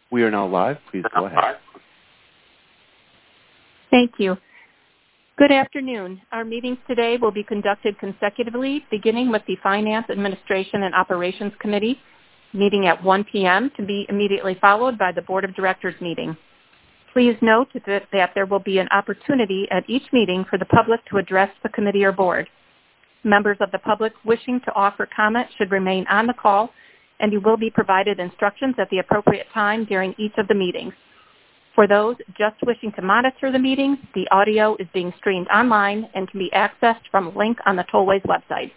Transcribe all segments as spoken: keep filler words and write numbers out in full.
We are now live. Please go ahead. Thank you. Good afternoon. Our meetings today will be conducted consecutively, beginning with the Finance, Administration, and Operations Committee, meeting at one p m to be immediately followed by the Board of Directors meeting. Please note that, that there will be an opportunity at each meeting for the public to address the committee or board. Members of the public wishing to offer comment should remain on the call, and you will be provided instructions at the appropriate time during each of the meetings. For those just wishing to monitor the meeting, the audio is being streamed online and can be accessed from a link on the Tollways website.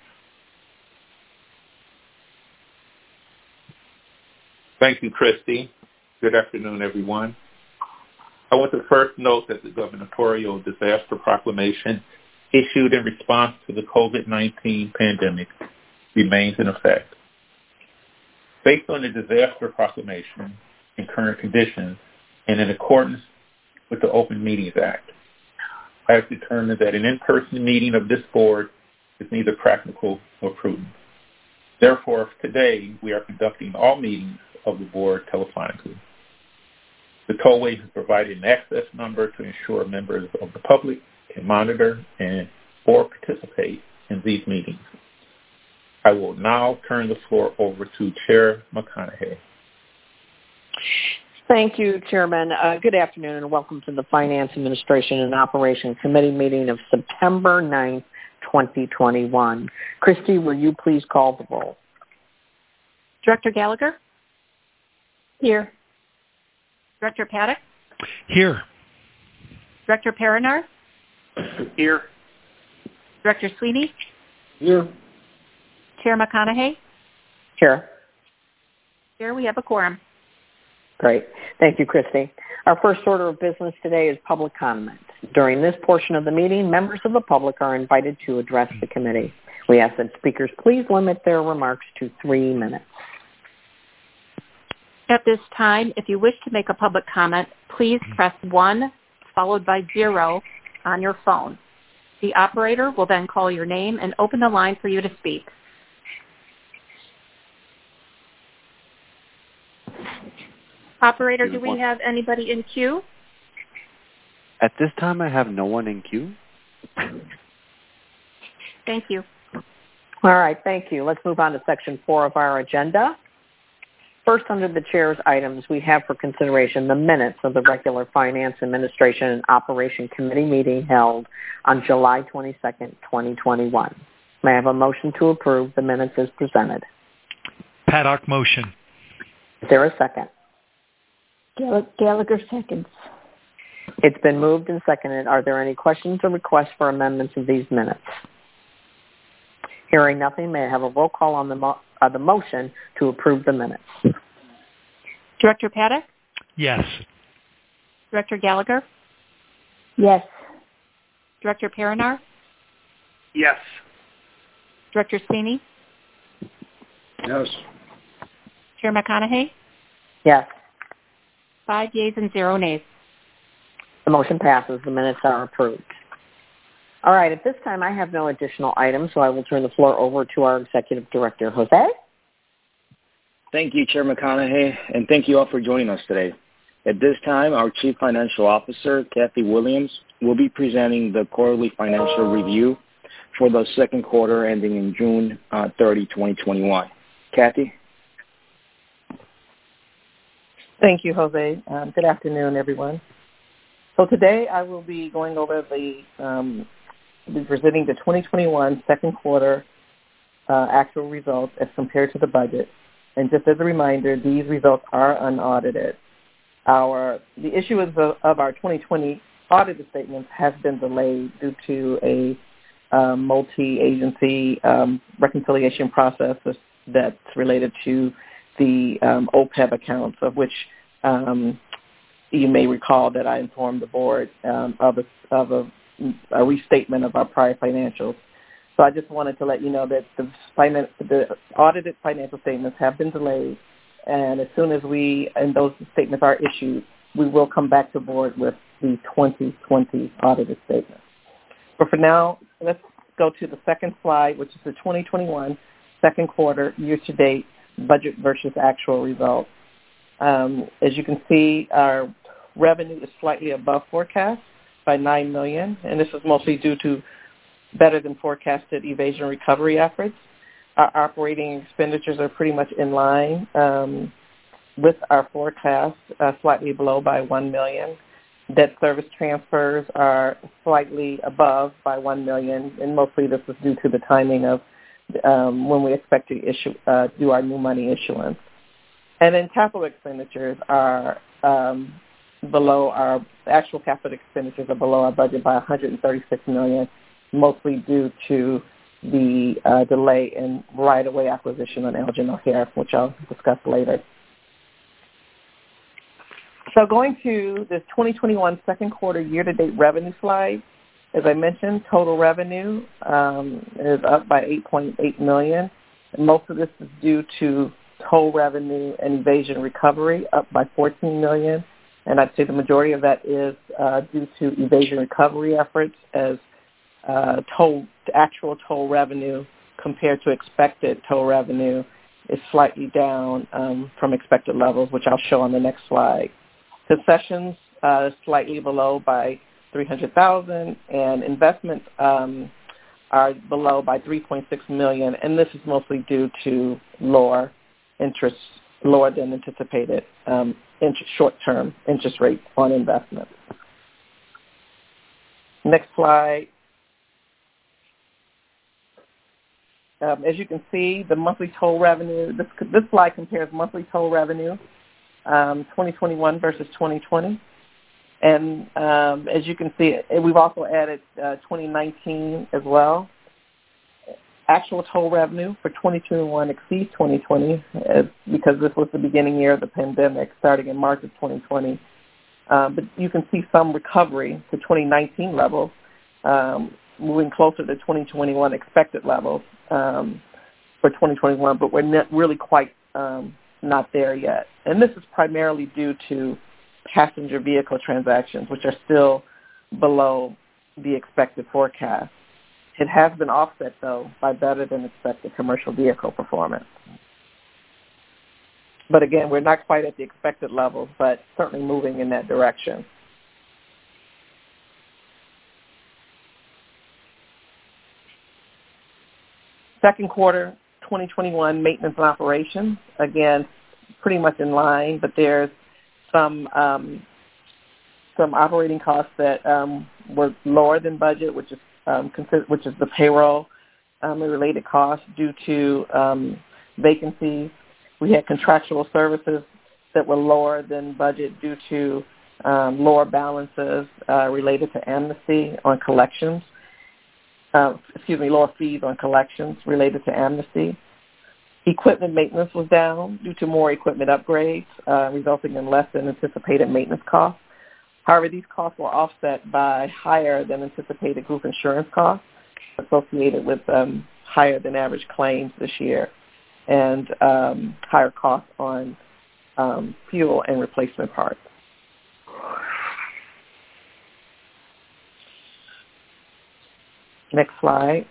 Thank you, Christy. Good afternoon, everyone. I want to first note that the gubernatorial disaster proclamation issued in response to the COVID nineteen pandemic remains in effect. Based on the disaster proclamation and current conditions, and in accordance with the Open Meetings Act, I have determined that an in-person meeting of this board is neither practical nor prudent. Therefore, today, we are conducting all meetings of the board telephonically. The Tollways has provided an access number to ensure members of the public can monitor and or participate in these meetings. I will now turn the floor over to Chair McConaughey. Thank you, Chairman. Uh, good afternoon and welcome to the Finance, Administration, and Operations Committee meeting of September ninth, twenty twenty-one. Christy, will you please call the roll? Director Gallagher? Here. Director Paddock? Here. Director Perinar? Here. Director Sweeney? Here. Chair McConaughey? Here. Chair, we have a quorum. Great. Thank you, Christy. Our first order of business today is public comment. During this portion of the meeting, members of the public are invited to address the committee. We ask that speakers please limit their remarks to three minutes. At this time, if you wish to make a public comment, please press one followed by zero on your phone. The operator will then call your name and open the line for you to speak. Operator, do we have anybody in queue? At this time, I have no one in queue. Thank you. All right, thank you. Let's move on to section four of our agenda. First, under the chair's items, we have for consideration the minutes of the regular Finance, Administration, and Operation Committee meeting held on July twenty-second, twenty twenty-one. May I have a motion to approve the minutes as presented? Paddock motion. Is there a second? Gallagher seconds. It's been moved and seconded. Are there any questions or requests for amendments of these minutes? Hearing nothing, may I have a roll call on the, mo- uh, the motion to approve the minutes? Director Paddock? Yes. Director Gallagher? Yes. Director Perinar? Yes. Director Sweeney? Yes. Chair McConaughey? Yes. Five yeas and zero nays. The motion passes. The minutes are approved. All right. At this time, I have no additional items, so I will turn the floor over to our Executive Director, Jose. Thank you, Chair McConaughey, and thank you all for joining us today. At this time, our Chief Financial Officer, Kathy Williams, will be presenting the quarterly financial review for the second quarter ending in June uh, thirtieth, twenty twenty-one. Kathy? Thank you, Jose. Um, good afternoon, everyone. So today I will be going over the, um, be presenting the twenty twenty-one second quarter uh, actual results as compared to the budget. And just as a reminder, these results are unaudited. Our the issuance of, of our twenty twenty audited statements has been delayed due to a um, multi-agency um, reconciliation process that's related to the um, O P E B accounts, of which um, you may recall that I informed the board um, of, a, of a, a restatement of our prior financials. So I just wanted to let you know that the, finan- the audited financial statements have been delayed, and as soon as we and those statements are issued, we will come back to board with the twenty twenty audited statements. But for now, let's go to the second slide, which is the twenty twenty-one second quarter year-to-date budget versus actual results. Um, as you can see, our revenue is slightly above forecast by nine million dollars, and this is mostly due to better than forecasted evasion recovery efforts. Our operating expenditures are pretty much in line um, with our forecast, uh, slightly below by one million dollars. Debt service transfers are slightly above by one million dollars, and mostly this is due to the timing of um, when we expect to issue uh, do our new money issuance. And then capital expenditures are um, below our actual capital expenditures are below our budget by one hundred thirty-six million dollars, mostly due to the uh, delay in right-of-way acquisition on Elgin O'Hare, which I'll discuss later. So going to this twenty twenty-one second quarter year-to-date revenue slide, as I mentioned, total revenue um, is up by eight point eight million dollars. And most of this is due to toll revenue and evasion recovery, up by fourteen million dollars. And I'd say the majority of that is uh, due to evasion recovery efforts, as uh, toll, actual toll revenue compared to expected toll revenue is slightly down um, from expected levels, which I'll show on the next slide. Concessions uh, slightly below by three hundred thousand dollars, and investments um, are below by three point six million dollars, and this is mostly due to lower interest, lower than anticipated um, interest, short-term interest rates on investments. Next slide. Um, as you can see, the monthly toll revenue, this, this slide compares monthly toll revenue Um, twenty twenty-one versus twenty twenty. And um, as you can see, we've also added uh, twenty nineteen as well. Actual toll revenue for twenty twenty-one exceeds twenty twenty uh, because this was the beginning year of the pandemic, starting in March of twenty twenty. Um, but you can see some recovery to twenty nineteen levels, um, moving closer to twenty twenty-one expected levels um, for twenty twenty-one, but we're not really quite um, not there yet. And this is primarily due to passenger vehicle transactions, which are still below the expected forecast. It has been offset, though, by better than expected commercial vehicle performance. But again, we're not quite at the expected levels, but certainly moving in that direction. Second quarter twenty twenty-one maintenance and operations, again, pretty much in line, but there's some um, some operating costs that um, were lower than budget, which is um, consider- which is the payroll um, and related costs due to um, vacancies. We had contractual services that were lower than budget due to um, lower balances uh, related to amnesty on collections. Uh, excuse me, lower fees on collections related to amnesty. Equipment maintenance was down due to more equipment upgrades, uh, resulting in less than anticipated maintenance costs. However, these costs were offset by higher than anticipated group insurance costs associated with um, higher than average claims this year, and um, higher costs on um, fuel and replacement parts. Next slide.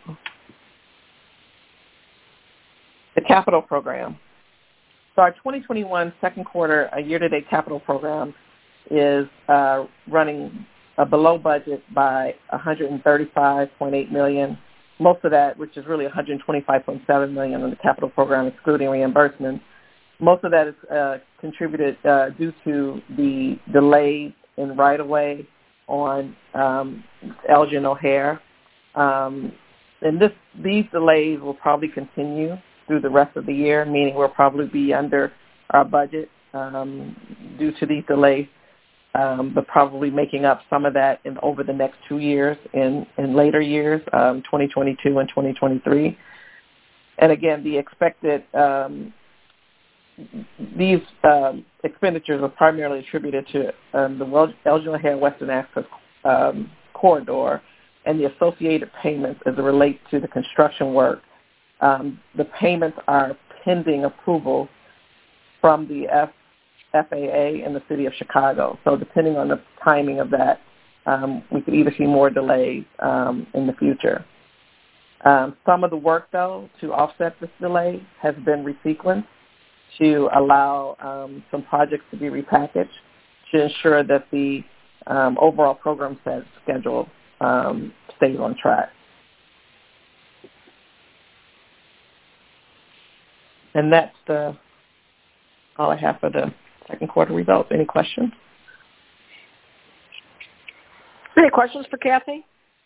The capital program. So our twenty twenty-one second quarter uh, year-to-date capital program is uh, running uh, below budget by one hundred thirty-five point eight million dollars. Most of that, which is really one hundred twenty-five point seven million dollars in the capital program, excluding reimbursements. Most of that is uh, contributed uh, due to the delays in right-of-way on um, Elgin O'Hare. Um, and this, these delays will probably continue through the rest of the year, meaning we'll probably be under our budget um, due to these delays, um, but probably making up some of that in over the next two years in, in later years, um, twenty twenty-two and twenty twenty-three. And again, the expected, um, these um, expenditures are primarily attributed to um, the Elgin O'Hare Western Access um, Corridor and the associated payments as it relates to the construction work. Um, the payments are pending approval from the F- F A A and the City of Chicago. So depending on the timing of that, um, we could either see more delays um, in the future. Um, some of the work, though, to offset this delay has been resequenced to allow um, some projects to be repackaged to ensure that the um, overall program set schedule um, stays on track. And that's the, all I have for the second quarter results. Any questions? Any questions for Kathy?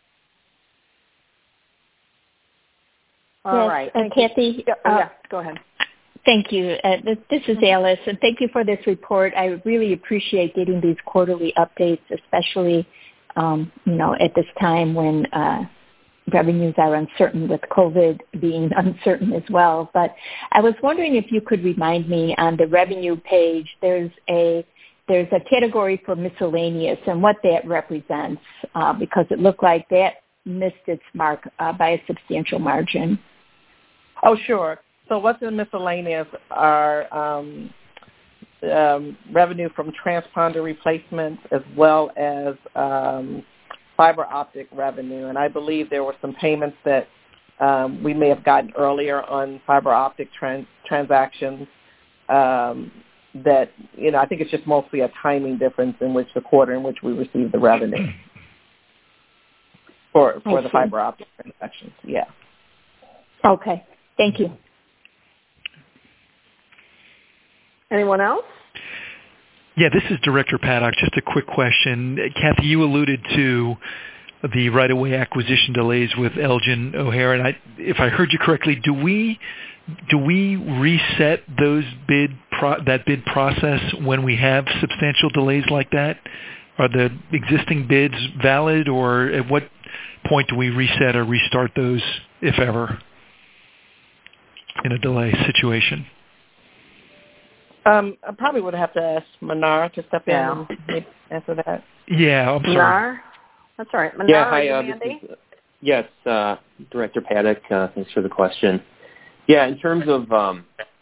All yes, right. Uh, Kathy, yeah, uh, yeah, go ahead. Thank you. Uh, this, this is Alice, and thank you for this report. I really appreciate getting these quarterly updates, especially, um, you know, at this time when uh, revenues are uncertain, with COVID being uncertain as well. But I was wondering if you could remind me, on the revenue page, there's a there's a category for miscellaneous and what that represents, uh, because it looked like that missed its mark uh, by a substantial margin. Oh, sure. So what's in miscellaneous are um, um, revenue from transponder replacements as well as um, fiber optic revenue. And I believe there were some payments that um, we may have gotten earlier on fiber optic trans- transactions um, that, you know, I think it's just mostly a timing difference in which the quarter in which we received the revenue for, for the fiber optic transactions. Yeah. Okay. Thank you. Anyone else? Yeah, this is Director Paddock. Just a quick question. Kathy, you alluded to the right-of-way acquisition delays with Elgin O'Hare, and I, if I heard you correctly, do we do we reset those bid pro, that bid process when we have substantial delays like that? Are the existing bids valid, or at what point do we reset or restart those, if ever, in a delay situation? Um, I probably would have to ask Manar to step in Yeah. and maybe answer that. Yeah, I'm sorry. Manar? That's all right. Manar, yeah, hi, are uh, you this Mandy? is, yes, uh, Director Paddock, uh, thanks for the question. Yeah, in terms of um,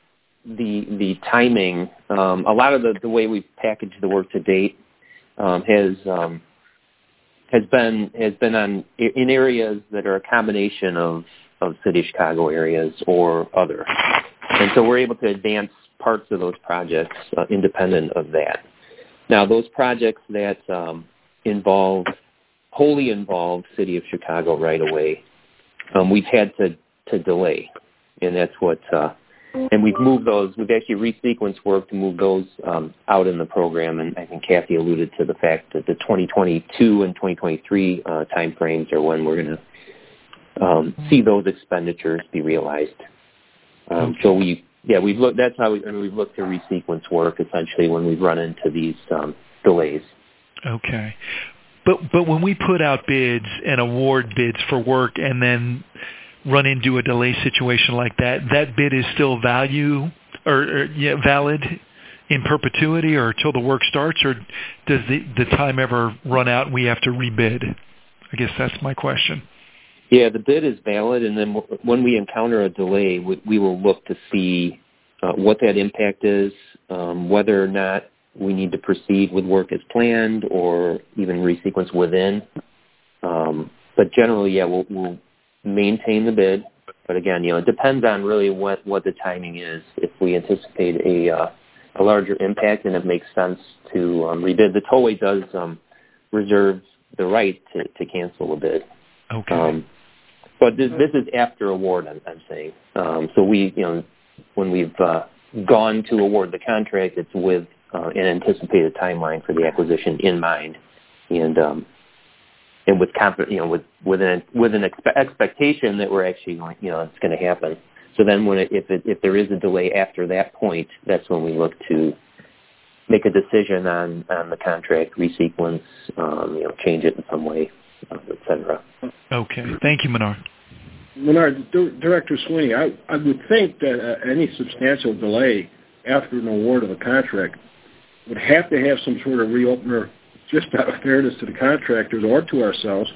the the timing, um, a lot of the, the way we've packaged the work to date um, has um, has been has been on in areas that are a combination of, of City of Chicago areas or other. And so we're able to advance parts of those projects uh, independent of that. Now, those projects that um, involve, wholly involve City of Chicago right away, um, we've had to, to delay. And that's what, uh, and we've moved those, we've actually resequenced work to move those um, out in the program. And I think Kathy alluded to the fact that the twenty twenty-two and twenty twenty-three uh, timeframes are when we're going to um, see those expenditures be realized. Um, okay. So we, yeah, we've looked. That's how we, I mean, we've looked to resequence work essentially when we've run into these um, delays. Okay, but but when we put out bids and award bids for work and then run into a delay situation like that, that bid is still value or, or yeah, valid in perpetuity or until the work starts, or does the the time ever run out and we have to rebid? I guess that's my question. Yeah, the bid is valid, and then when we encounter a delay, we, we will look to see uh, what that impact is, um, whether or not we need to proceed with work as planned or even resequence within. Um, but generally, yeah, we'll, we'll maintain the bid. But again, you know, it depends on really what, what the timing is. If we anticipate a uh, a larger impact and it makes sense to um, rebid, the tollway does um, reserve the right to, to cancel a bid. Okay. Um, but this, this is after award, I'm, I'm saying. Um, so we, you know, when we've uh, gone to award the contract, it's with uh, an anticipated timeline for the acquisition in mind, and um, and with confidence, you know, with with an with an expe- expectation that we're actually going, you know, it's going to happen. So then, when it, if it, if there is a delay after that point, that's when we look to make a decision on, on the contract, resequence, um, you know, change it in some way, et cetera. Okay. Thank you, Menard. Menard, Director Sweeney, I, I would think that uh, any substantial delay after an award of a contract would have to have some sort of reopener, just out of fairness to the contractors or to ourselves,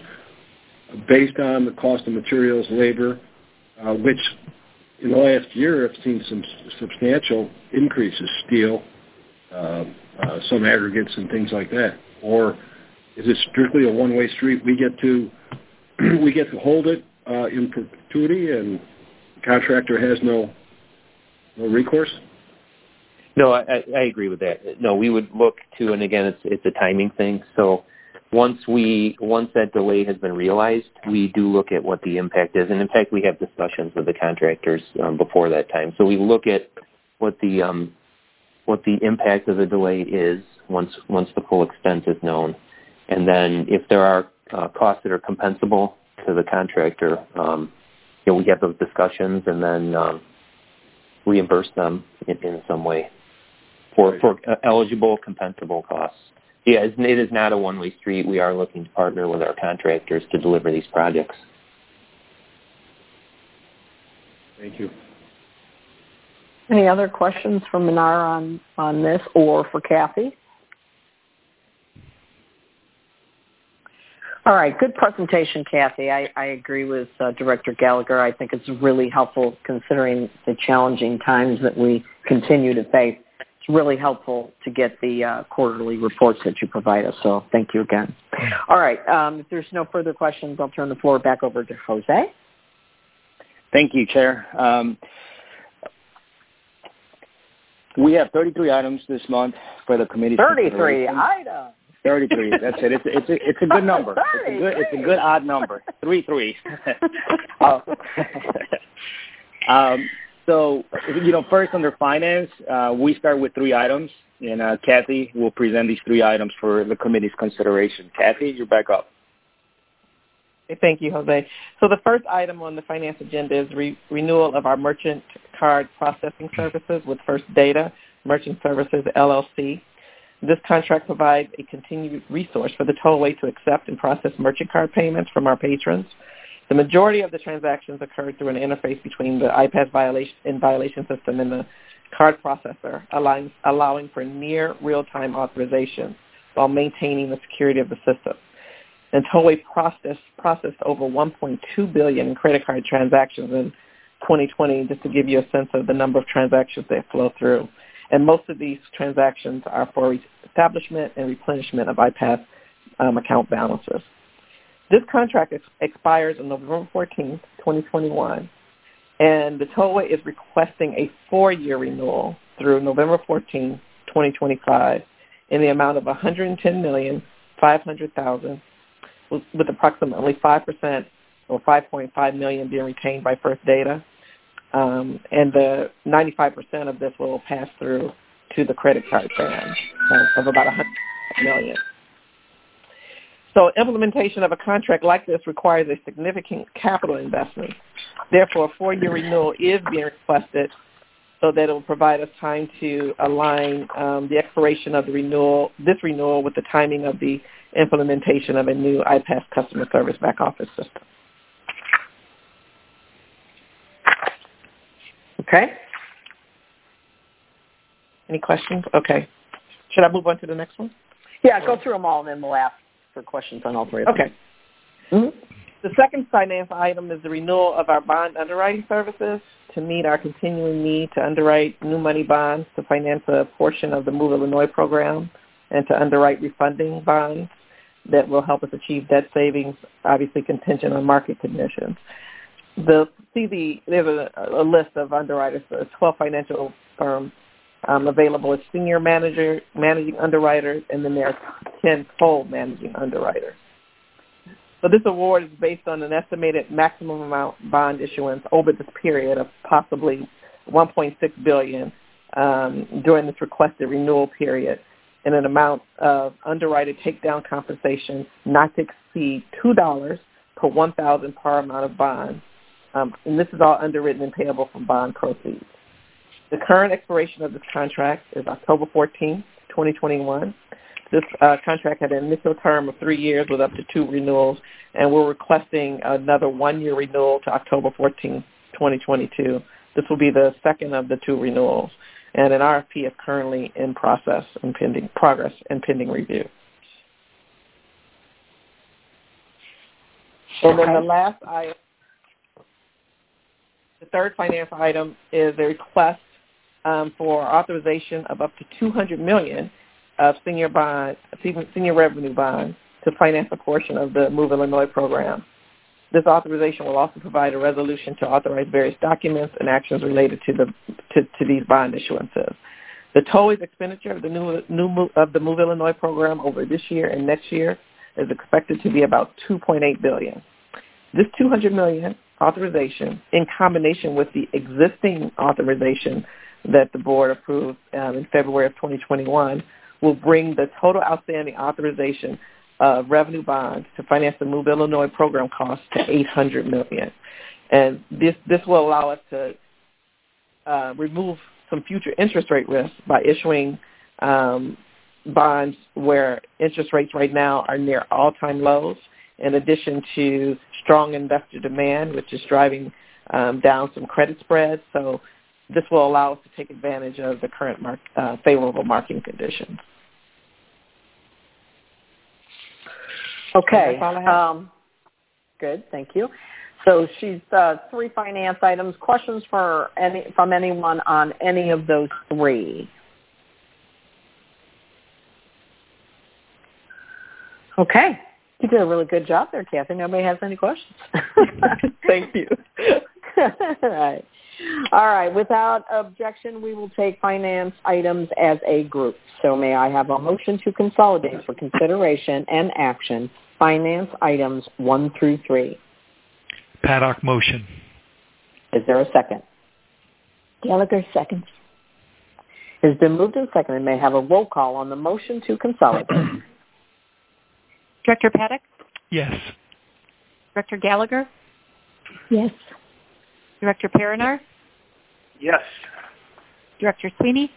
based on the cost of materials, labor, uh, which in the last year have seen some substantial increases, steel, uh, uh, some aggregates and things like that. Or is it strictly a one-way street? We get to we get to hold it uh, in perpetuity, and the contractor has no no recourse? No, I, I agree with that. No, we would look to, and again, it's it's a timing thing. So once we once that delay has been realized, we do look at what the impact is, and in fact, we have discussions with the contractors um, before that time. So we look at what the um, what the impact of the delay is once once the full extent is known, and then if there are uh, costs that are compensable to the contractor, um, you know, we have those discussions and then um, reimburse them in, in some way for for uh, eligible compensable costs. Yeah, it's, it is not a one-way street. We are looking to partner with our contractors to deliver these projects. Thank you. Any other questions for Minar on, on this or for Kathy? All right, good presentation, Kathy. I, I agree with uh, Director Gallagher. I think it's really helpful considering the challenging times that we continue to face. It's really helpful to get the uh, quarterly reports that you provide us, so thank you again. All right, um, if there's no further questions, I'll turn the floor back over to Jose. Thank you, Chair. Um, we have thirty-three items this month for the committee. thirty-three items. thirty-three. That's it. It's a, it's a, it's a good number. It's a good, it's a good odd number. Three threes. uh, um, so, you know, first under finance, uh, we start with three items, and uh, Kathy will present these three items for the committee's consideration. Kathy, you're back up. Thank you, Jose. So the first item on the finance agenda is re- renewal of our merchant card processing services with First Data Merchant Services, L L C. This contract provides a continued resource for the tollway to accept and process merchant card payments from our patrons. The majority of the transactions occur through an interface between the I P A S violation, in violation system and the card processor, allowing, allowing for near real-time authorization while maintaining the security of the system. And Tollway processed, processed over one point two billion dollars in credit card transactions in twenty twenty, just to give you a sense of the number of transactions that flow through. And most of these transactions are for establishment and replenishment of I P A S um, account balances. This contract ex- expires on November fourteenth, twenty twenty-one, and the Tollway is requesting a four-year renewal through November fourteenth, twenty twenty-five in the amount of one hundred ten million five hundred thousand dollars, with, with approximately five percent or five point five million dollars being retained by First Data. Um, and the ninety-five percent of this will pass through to the credit card ban uh, of about one hundred million dollars. So implementation of a contract like this requires a significant capital investment. Therefore, a four-year renewal is being requested so that it will provide us time to align um, the expiration of the renewal, this renewal with the timing of the implementation of a new I P A S customer service back office system. Okay. Any questions? Okay. Should I move on to the next one? Yeah, go through them all, and then we'll ask for questions on all three of them. Okay. Mm-hmm. The second finance item is the renewal of our bond underwriting services to meet our continuing need to underwrite new money bonds to finance a portion of the Move Illinois program and to underwrite refunding bonds that will help us achieve debt savings, obviously contingent on market conditions. The see the there's a, a list of underwriters, uh, twelve financial firms um, available as senior manager managing underwriters, and then there are ten co-managing underwriters. So this award is based on an estimated maximum amount bond issuance over this period of possibly one point six billion dollars um, during this requested renewal period, and an amount of underwriter takedown compensation not to exceed two dollars per one thousand par amount of bonds. Um, and this is all underwritten and payable from bond proceeds. The current expiration of this contract is October fourteenth, twenty twenty-one. This uh, contract had an initial term of three years with up to two renewals, and we're requesting another one-year renewal to October fourteenth, twenty twenty-two. This will be the second of the two renewals, and an R F P is currently in process and pending progress and pending review. And then the last item, the third finance item is a request um, for authorization of up to two hundred million dollars of senior bond, senior revenue bonds to finance a portion of the Move Illinois program. This authorization will also provide a resolution to authorize various documents and actions related to the to, to these bond issuances. The tollways expenditure of the new, new of the Move Illinois program over this year and next year is expected to be about two point eight billion dollars. This two hundred million dollars authorization, in combination with the existing authorization that the board approved um, in February of twenty twenty-one, will bring the total outstanding authorization of revenue bonds to finance the Move Illinois program costs to eight hundred million dollars. And this this will allow us to uh, remove some future interest rate risk by issuing um, bonds where interest rates right now are near all-time lows, in addition to strong investor demand, which is driving um, down some credit spreads. So this will allow us to take advantage of the current mark, uh, favorable market conditions. Okay. Um, good. Thank you. So she's uh, three finance items. Questions for any from anyone on any of those three? Okay. You did a really good job there, Kathy. Nobody has any questions. Thank you. All right. All right. Without objection, we will take finance items as a group. So may I have a motion to consolidate for consideration and action finance items one through three? Paddock motion. Is there a second? Gallagher seconds. It's been moved and seconded. May I have a roll call on the motion to consolidate? Director Paddock? Yes. Director Gallagher? Yes. Director Perinar? Yes. Director Sweeney?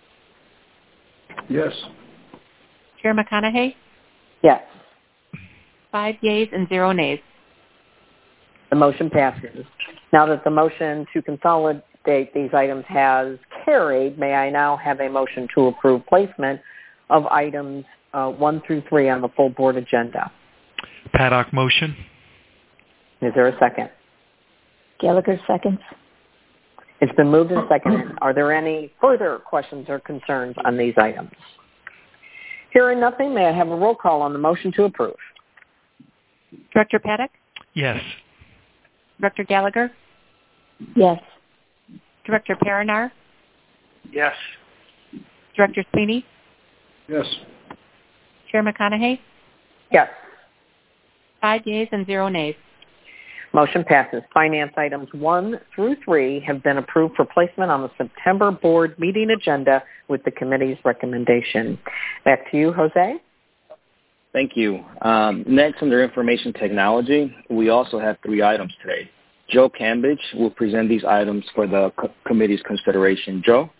Yes. Chair McConaughey? Yes. Five yeas and zero nays. The motion passes. Now that the motion to consolidate these items has carried, may I now have a motion to approve placement of items uh, one through three on the full board agenda? Paddock motion. Is there a second? Gallagher seconds. It's been moved and seconded. Are there any further questions or concerns on these items? Hearing nothing, may I have a roll call on the motion to approve? Director Paddock? Yes. Director Gallagher? Yes. Director Perinar? Yes. Director Sweeney? Yes. Chair McConaughey? Yes. Five yeas and zero nays. Motion passes. Finance items one through three have been approved for placement on the September board meeting agenda with the committee's recommendation. Back to you, Jose. Thank you. Um, next, under information technology, we also have three items today. Joe Cambridge will present these items for the co- committee's consideration. Joe?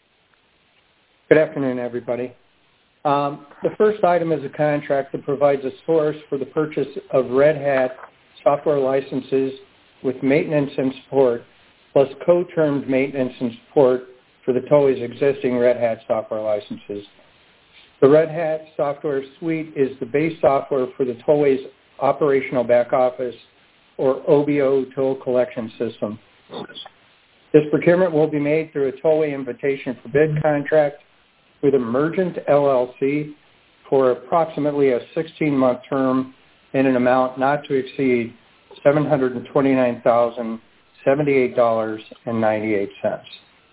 Good afternoon, everybody. Um, the first item is a contract that provides a source for the purchase of Red Hat software licenses with maintenance and support, plus co-termed maintenance and support for the tollways' existing Red Hat software licenses. The Red Hat software suite is the base software for the tollways' operational back office, or O B O toll collection system. This procurement will be made through a tollway invitation for bid contract with Emergent L L C for approximately a sixteen-month term in an amount not to exceed seven hundred twenty-nine thousand seventy-eight dollars and ninety-eight cents.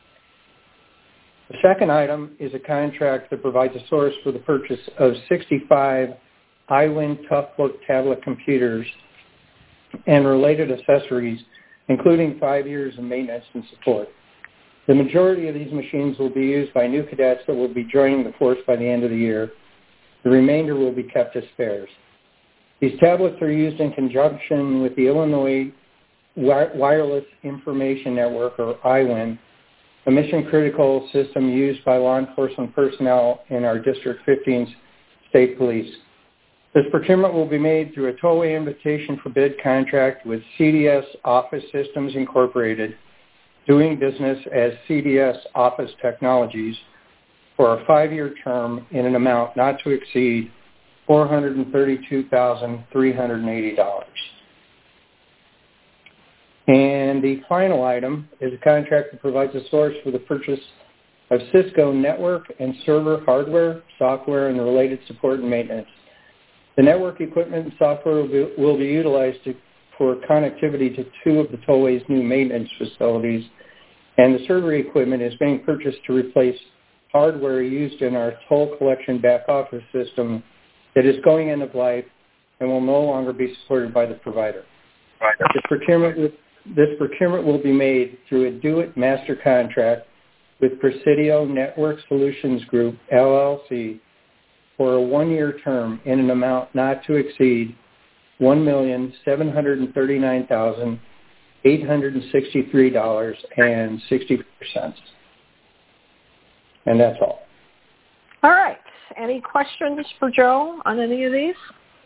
The second item is a contract that provides a source for the purchase of sixty-five iWin Toughbook tablet computers and related accessories, including five years of maintenance and support. The majority of these machines will be used by new cadets that will be joining the force by the end of the year. The remainder will be kept as spares. These tablets are used in conjunction with the Illinois Wireless Information Network, or iWin, a mission-critical system used by law enforcement personnel in our District fifteen state police. This procurement will be made through a tollway invitation for bid contract with C D S Office Systems Incorporated, doing business as C D S Office Technologies, for a five-year term in an amount not to exceed four hundred thirty-two thousand three hundred eighty dollars. And the final item is a contract that provides a source for the purchase of Cisco network and server hardware, software, and related support and maintenance. The network equipment and software will be, will be utilized to, for connectivity to two of the tollway's new maintenance facilities, and the server equipment is being purchased to replace hardware used in our toll collection back office system that is going end of life and will no longer be supported by the provider. Right. This procurement, this procurement will be made through a Do-It Master Contract with Presidio Network Solutions Group, L L C, for a one-year term in an amount not to exceed one million seven hundred thirty-nine thousand eight hundred sixty-three dollars and sixty-four cents. And that's all. All right. Any questions for Joe on any of these?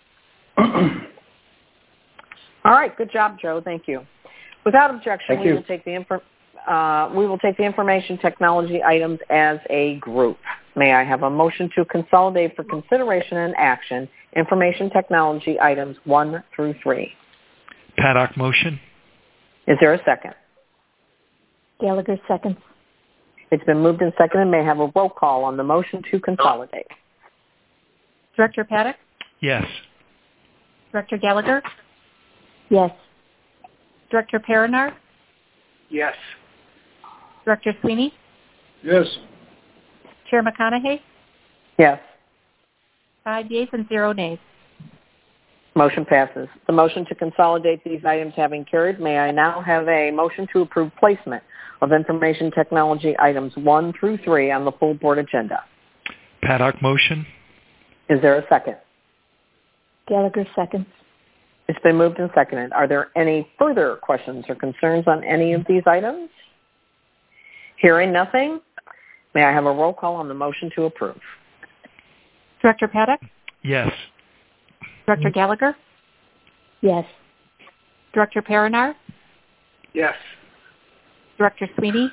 All right. Good job, Joe. Thank you. Without objection, Thank we you. will take the info, uh, we will take the information technology items as a group. May I have a motion to consolidate for consideration and action information technology items one through three? Paddock motion. Is there a second? Gallagher seconds. It's been moved and seconded. May I have a roll call on the motion to consolidate? Director Paddock? Yes. Director Gallagher? Yes. Director Perinar? Yes. Director Sweeney? Yes. Chair McConaughey? Yes. Five yeas and zero nays. Motion passes. The motion to consolidate these items having carried, may I now have a motion to approve placement of information technology items one through three on the full board agenda? Paddock motion. Is there a second? Gallagher seconds. It's been moved and seconded. Are there any further questions or concerns on any of these items? Hearing nothing, may I have a roll call on the motion to approve? Director Paddock? Yes. Director Gallagher? Yes. Director Perinar? Yes. Director Sweeney?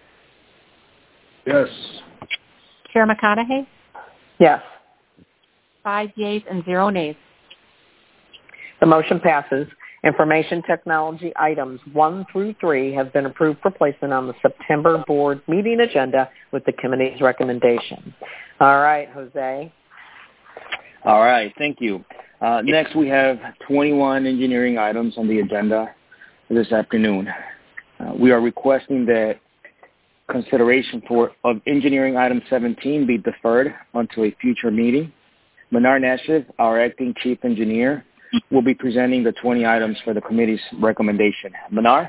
Yes. Chair McConaughey? Yes. Five yeas and zero nays. The motion passes. Information technology items one through three have been approved for placement on the September board meeting agenda with the committee's recommendation. All right, Jose. All right, thank you. Uh, next, we have twenty-one engineering items on the agenda this afternoon. Uh, we are requesting that consideration for of engineering item seventeen be deferred until a future meeting. Manar Neshev, our acting chief engineer, will be presenting the twenty items for the committee's recommendation. Manar?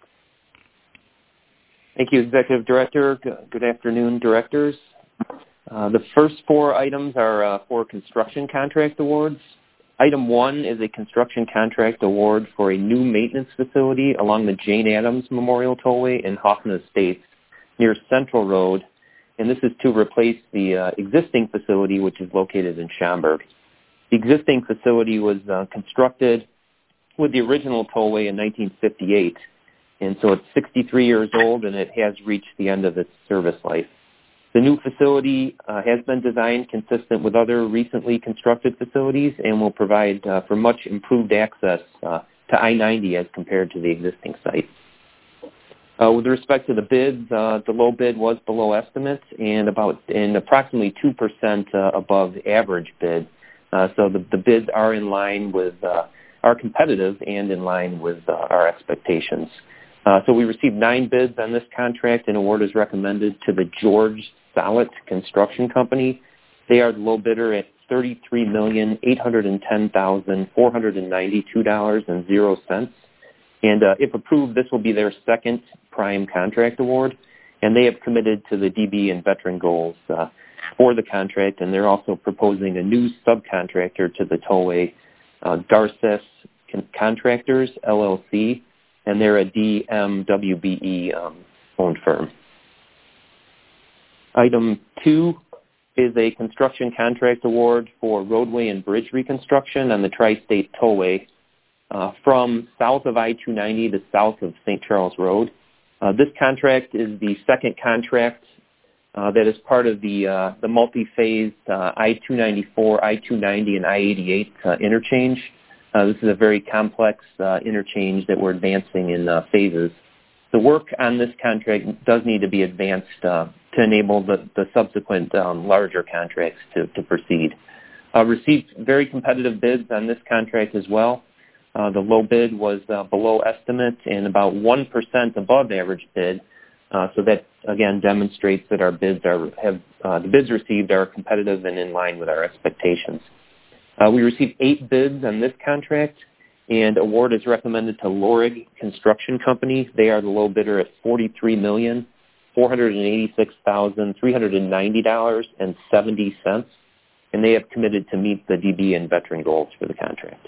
Thank you, Executive Director. Good afternoon, directors. Uh, the first four items are uh, for construction contract awards. Item one is a construction contract award for a new maintenance facility along the Jane Addams Memorial Tollway in Hoffman Estates near Central Road, and this is to replace the uh, existing facility, which is located in Schaumburg. The existing facility was uh, constructed with the original tollway in nineteen fifty-eight, and so it's sixty-three years old, and it has reached the end of its service life. The new facility uh, has been designed consistent with other recently constructed facilities and will provide uh, for much improved access uh, to I ninety as compared to the existing site. Uh, with respect to the bids, uh, the low bid was below estimates and about and approximately two percent uh, above the average bid. Uh, so the, the bids are in line with, uh, are competitive and in line with uh, our expectations. Uh, so we received nine bids on this contract, and award is recommended to the George Solid Construction Company. They are the low bidder at thirty-three million eight hundred ten thousand four hundred ninety-two dollars and zero cents. And uh, if approved, this will be their second prime contract award, and they have committed to the D B and veteran goals uh, for the contract, and they're also proposing a new subcontractor to the tollway, uh, Garces Contractors, L L C, and they're a D M W B E um, owned firm. Item two is a construction contract award for roadway and bridge reconstruction on the Tri-State Tollway uh, from south of I two ninety to south of Saint Charles Road. Uh, this contract is the second contract uh, that is part of the uh, the multi-phase uh, I two ninety-four, I two ninety, and I eighty-eight uh, interchange. Uh, this is a very complex uh, interchange that we're advancing in uh, phases. The work on this contract does need to be advanced uh, to enable the, the subsequent um, larger contracts to, to proceed. Uh, received very competitive bids on this contract as well. Uh, the low bid was uh, below estimate and about one percent above average bid. Uh, so that, again, demonstrates that our bids are have uh, the bids received are competitive and in line with our expectations. Uh, we received eight bids on this contract, and award is recommended to Lorig Construction Company. They are the low bidder at forty-three million four hundred eighty-six thousand three hundred ninety dollars and seventy cents, and they have committed to meet the D B and veteran goals for the contract.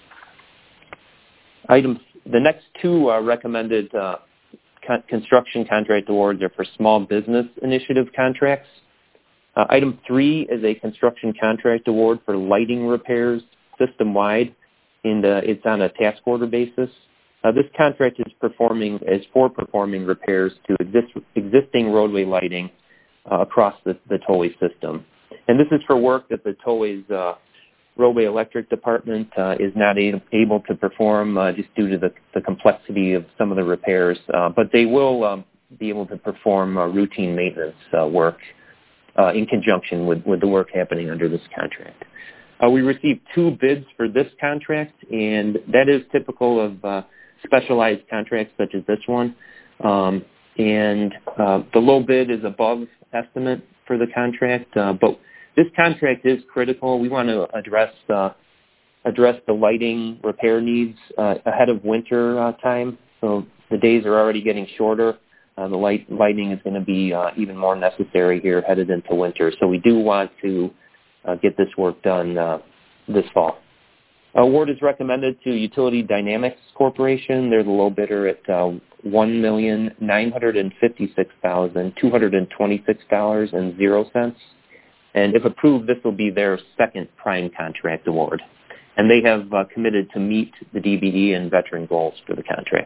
Items, the next two uh, recommended uh, con- construction contract awards are for small business initiative contracts. Uh, item three is a construction contract award for lighting repairs system-wide, and uh, it's on a task order basis. Uh, this contract is performing is for performing repairs to exist, existing roadway lighting uh, across the, the tollway system. And this is for work that the tollway's uh, roadway electric department uh, is not a- able to perform uh, just due to the, the complexity of some of the repairs. Uh, but they will um, be able to perform uh, routine maintenance uh, work uh, in conjunction with, with the work happening under this contract. Uh, we received two bids for this contract, and that is typical of uh, specialized contracts such as this one. Um, and uh, the low bid is above estimate for the contract, uh, but this contract is critical. We want to address uh, address the lighting repair needs uh, ahead of winter uh, time. So the days are already getting shorter. Uh, the light lighting is going to be uh, even more necessary here headed into winter. So we do want to uh, get this work done uh, this fall. Award is recommended to Utility Dynamics Corporation. They're the low bidder at uh, one million nine hundred fifty-six thousand two hundred twenty-six dollars and zero cents. And if approved, this will be their second prime contract award. And they have uh, committed to meet the D B E and veteran goals for the contract.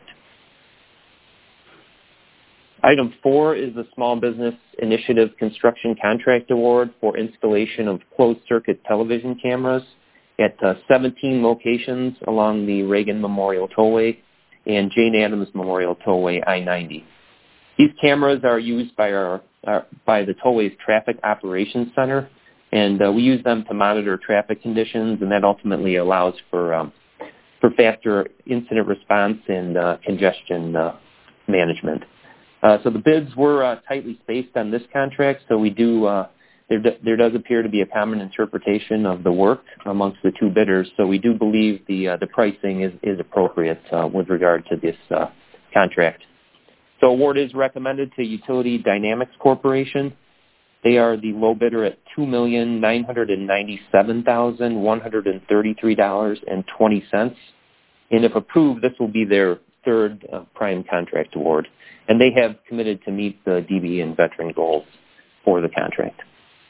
Item four is the Small Business Initiative Construction Contract Award for installation of closed-circuit television cameras at uh, seventeen locations along the Reagan Memorial Tollway and Jane Addams Memorial Tollway I ninety. These cameras are used by our, our by the Tollway's Traffic Operations Center, and uh, we use them to monitor traffic conditions, and that ultimately allows for um, for faster incident response and uh, congestion uh, management. Uh, so the bids were uh, tightly spaced on this contract, so we do uh, there, there does appear to be a common interpretation of the work amongst the two bidders. So we do believe the uh, the pricing is is appropriate uh, with regard to this uh, contract. So award is recommended to Utility Dynamics Corporation. They are the low bidder at two million nine hundred ninety-seven thousand one hundred thirty-three dollars and twenty cents. And if approved, this will be their third uh, prime contract award. And they have committed to meet the D B E and veteran goals for the contract.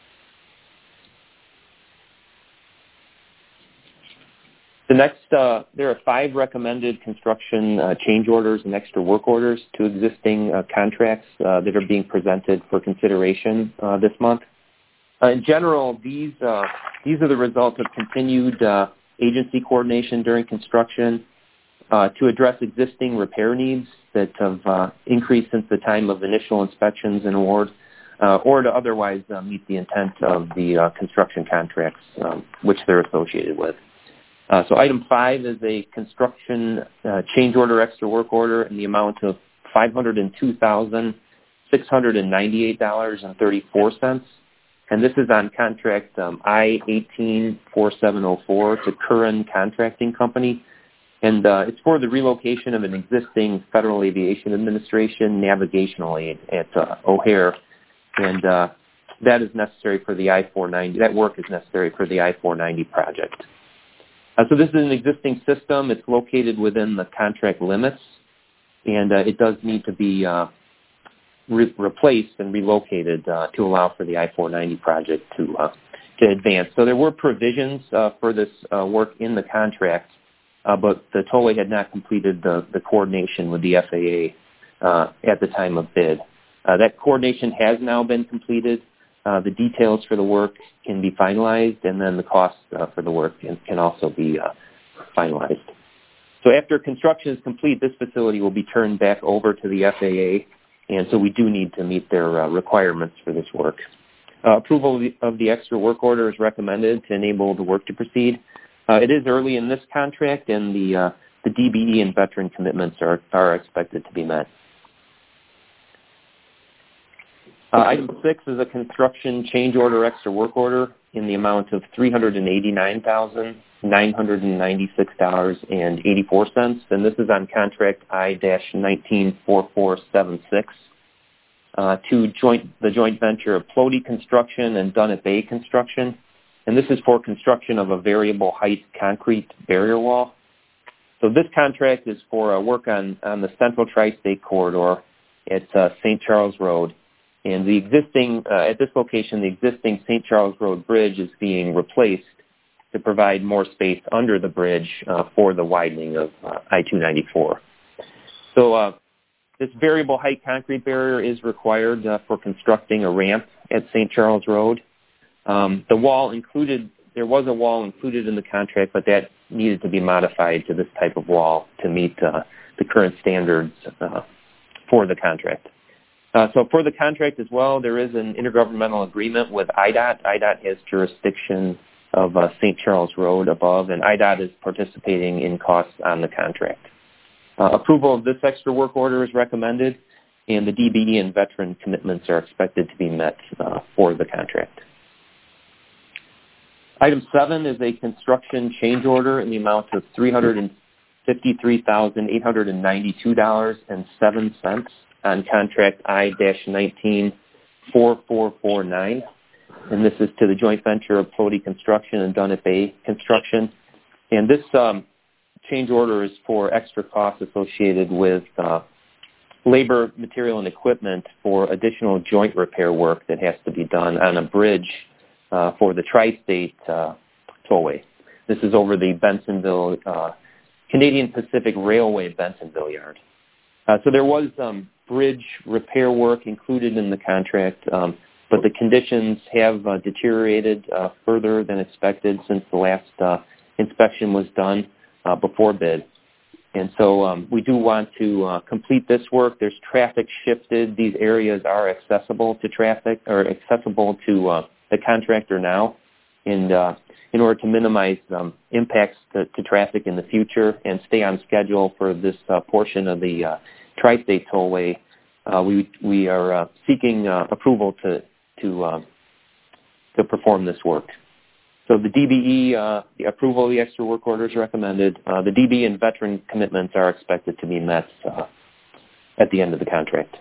The next, uh, there are five recommended construction uh, change orders and extra work orders to existing uh, contracts uh, that are being presented for consideration uh, this month. Uh, in general, these uh, these are the results of continued uh, agency coordination during construction uh, to address existing repair needs that have uh, increased since the time of initial inspections and award, uh, or to otherwise uh, meet the intent of the uh, construction contracts um, which they're associated with. Uh, so item five is a construction uh, change order extra work order in the amount of five hundred two thousand six hundred ninety-eight dollars and thirty-four cents. And this is on contract um, I eighteen forty-seven oh four to Curran Contracting Company. And uh, it's for the relocation of an existing Federal Aviation Administration navigational aid at uh, O'Hare. And uh, that is necessary for the I four ninety. That work is necessary for the I four ninety project. Uh, so this is an existing system. It's located within the contract limits, and uh, it does need to be uh, re- replaced and relocated uh, to allow for the I four ninety project to uh, to advance. So there were provisions uh, for this uh, work in the contract, uh, but the tollway had not completed the, the coordination with the F A A uh, at the time of bid. Uh, that coordination has now been completed. Uh, the details for the work can be finalized, and then the costs uh, for the work can, can also be uh, finalized. So after construction is complete, this facility will be turned back over to the F A A, and so we do need to meet their uh, requirements for this work. Uh, approval of the, of the extra work order is recommended to enable the work to proceed. Uh, it is early in this contract, and the, uh, the D B E and veteran commitments are, are expected to be met. Uh, item six is a construction change order extra work order in the amount of three hundred eighty-nine thousand nine hundred ninety-six dollars and eighty-four cents, and this is on contract I nineteen four four seven six uh, to joint the joint venture of Plody Construction and Dunnett Bay Construction, and this is for construction of a variable height concrete barrier wall. So this contract is for uh, work on, on the Central Tri-State Corridor at uh, Saint Charles Road. And the existing, uh, at this location, the existing Saint Charles Road Bridge is being replaced to provide more space under the bridge uh, for the widening of uh, I two ninety-four. So uh, this variable height concrete barrier is required uh, for constructing a ramp at Saint Charles Road. Um, the wall included, there was a wall included in the contract, but that needed to be modified to this type of wall to meet uh, the current standards uh, for the contract. Uh, so for the contract as well, there is an intergovernmental agreement with I DOT. I DOT has jurisdiction of uh, Saint Charles Road above, and I DOT is participating in costs on the contract. Uh, approval of this extra work order is recommended, and the D B E and veteran commitments are expected to be met uh, for the contract. Item seven is a construction change order in the amount of three hundred fifty-three thousand eight hundred ninety-two dollars and seven cents on contract I nineteen four four four nine, and this is to the joint venture of Plody Construction and Dunnett Bay Construction. And this um, change order is for extra costs associated with uh, labor, material, and equipment for additional joint repair work that has to be done on a bridge uh, for the Tri-State uh, Tollway. This is over the Bensonville, uh, Canadian Pacific Railway Bensonville Yard. Uh, so there was um, bridge repair work included in the contract, um, but the conditions have uh, deteriorated uh, further than expected since the last uh, inspection was done uh, before bid. And so um, we do want to uh, complete this work. There's traffic shifted. These areas are accessible to traffic or accessible to uh, the contractor now. And uh, in order to minimize um, impacts to, to traffic in the future and stay on schedule for this uh, portion of the uh, Tri-State Tollway, uh, we we are uh, seeking uh, approval to to uh, to perform this work. So the D B E, uh, the approval of the extra work order is recommended. Uh, the D B E and veteran commitments are expected to be met uh, at the end of the contract.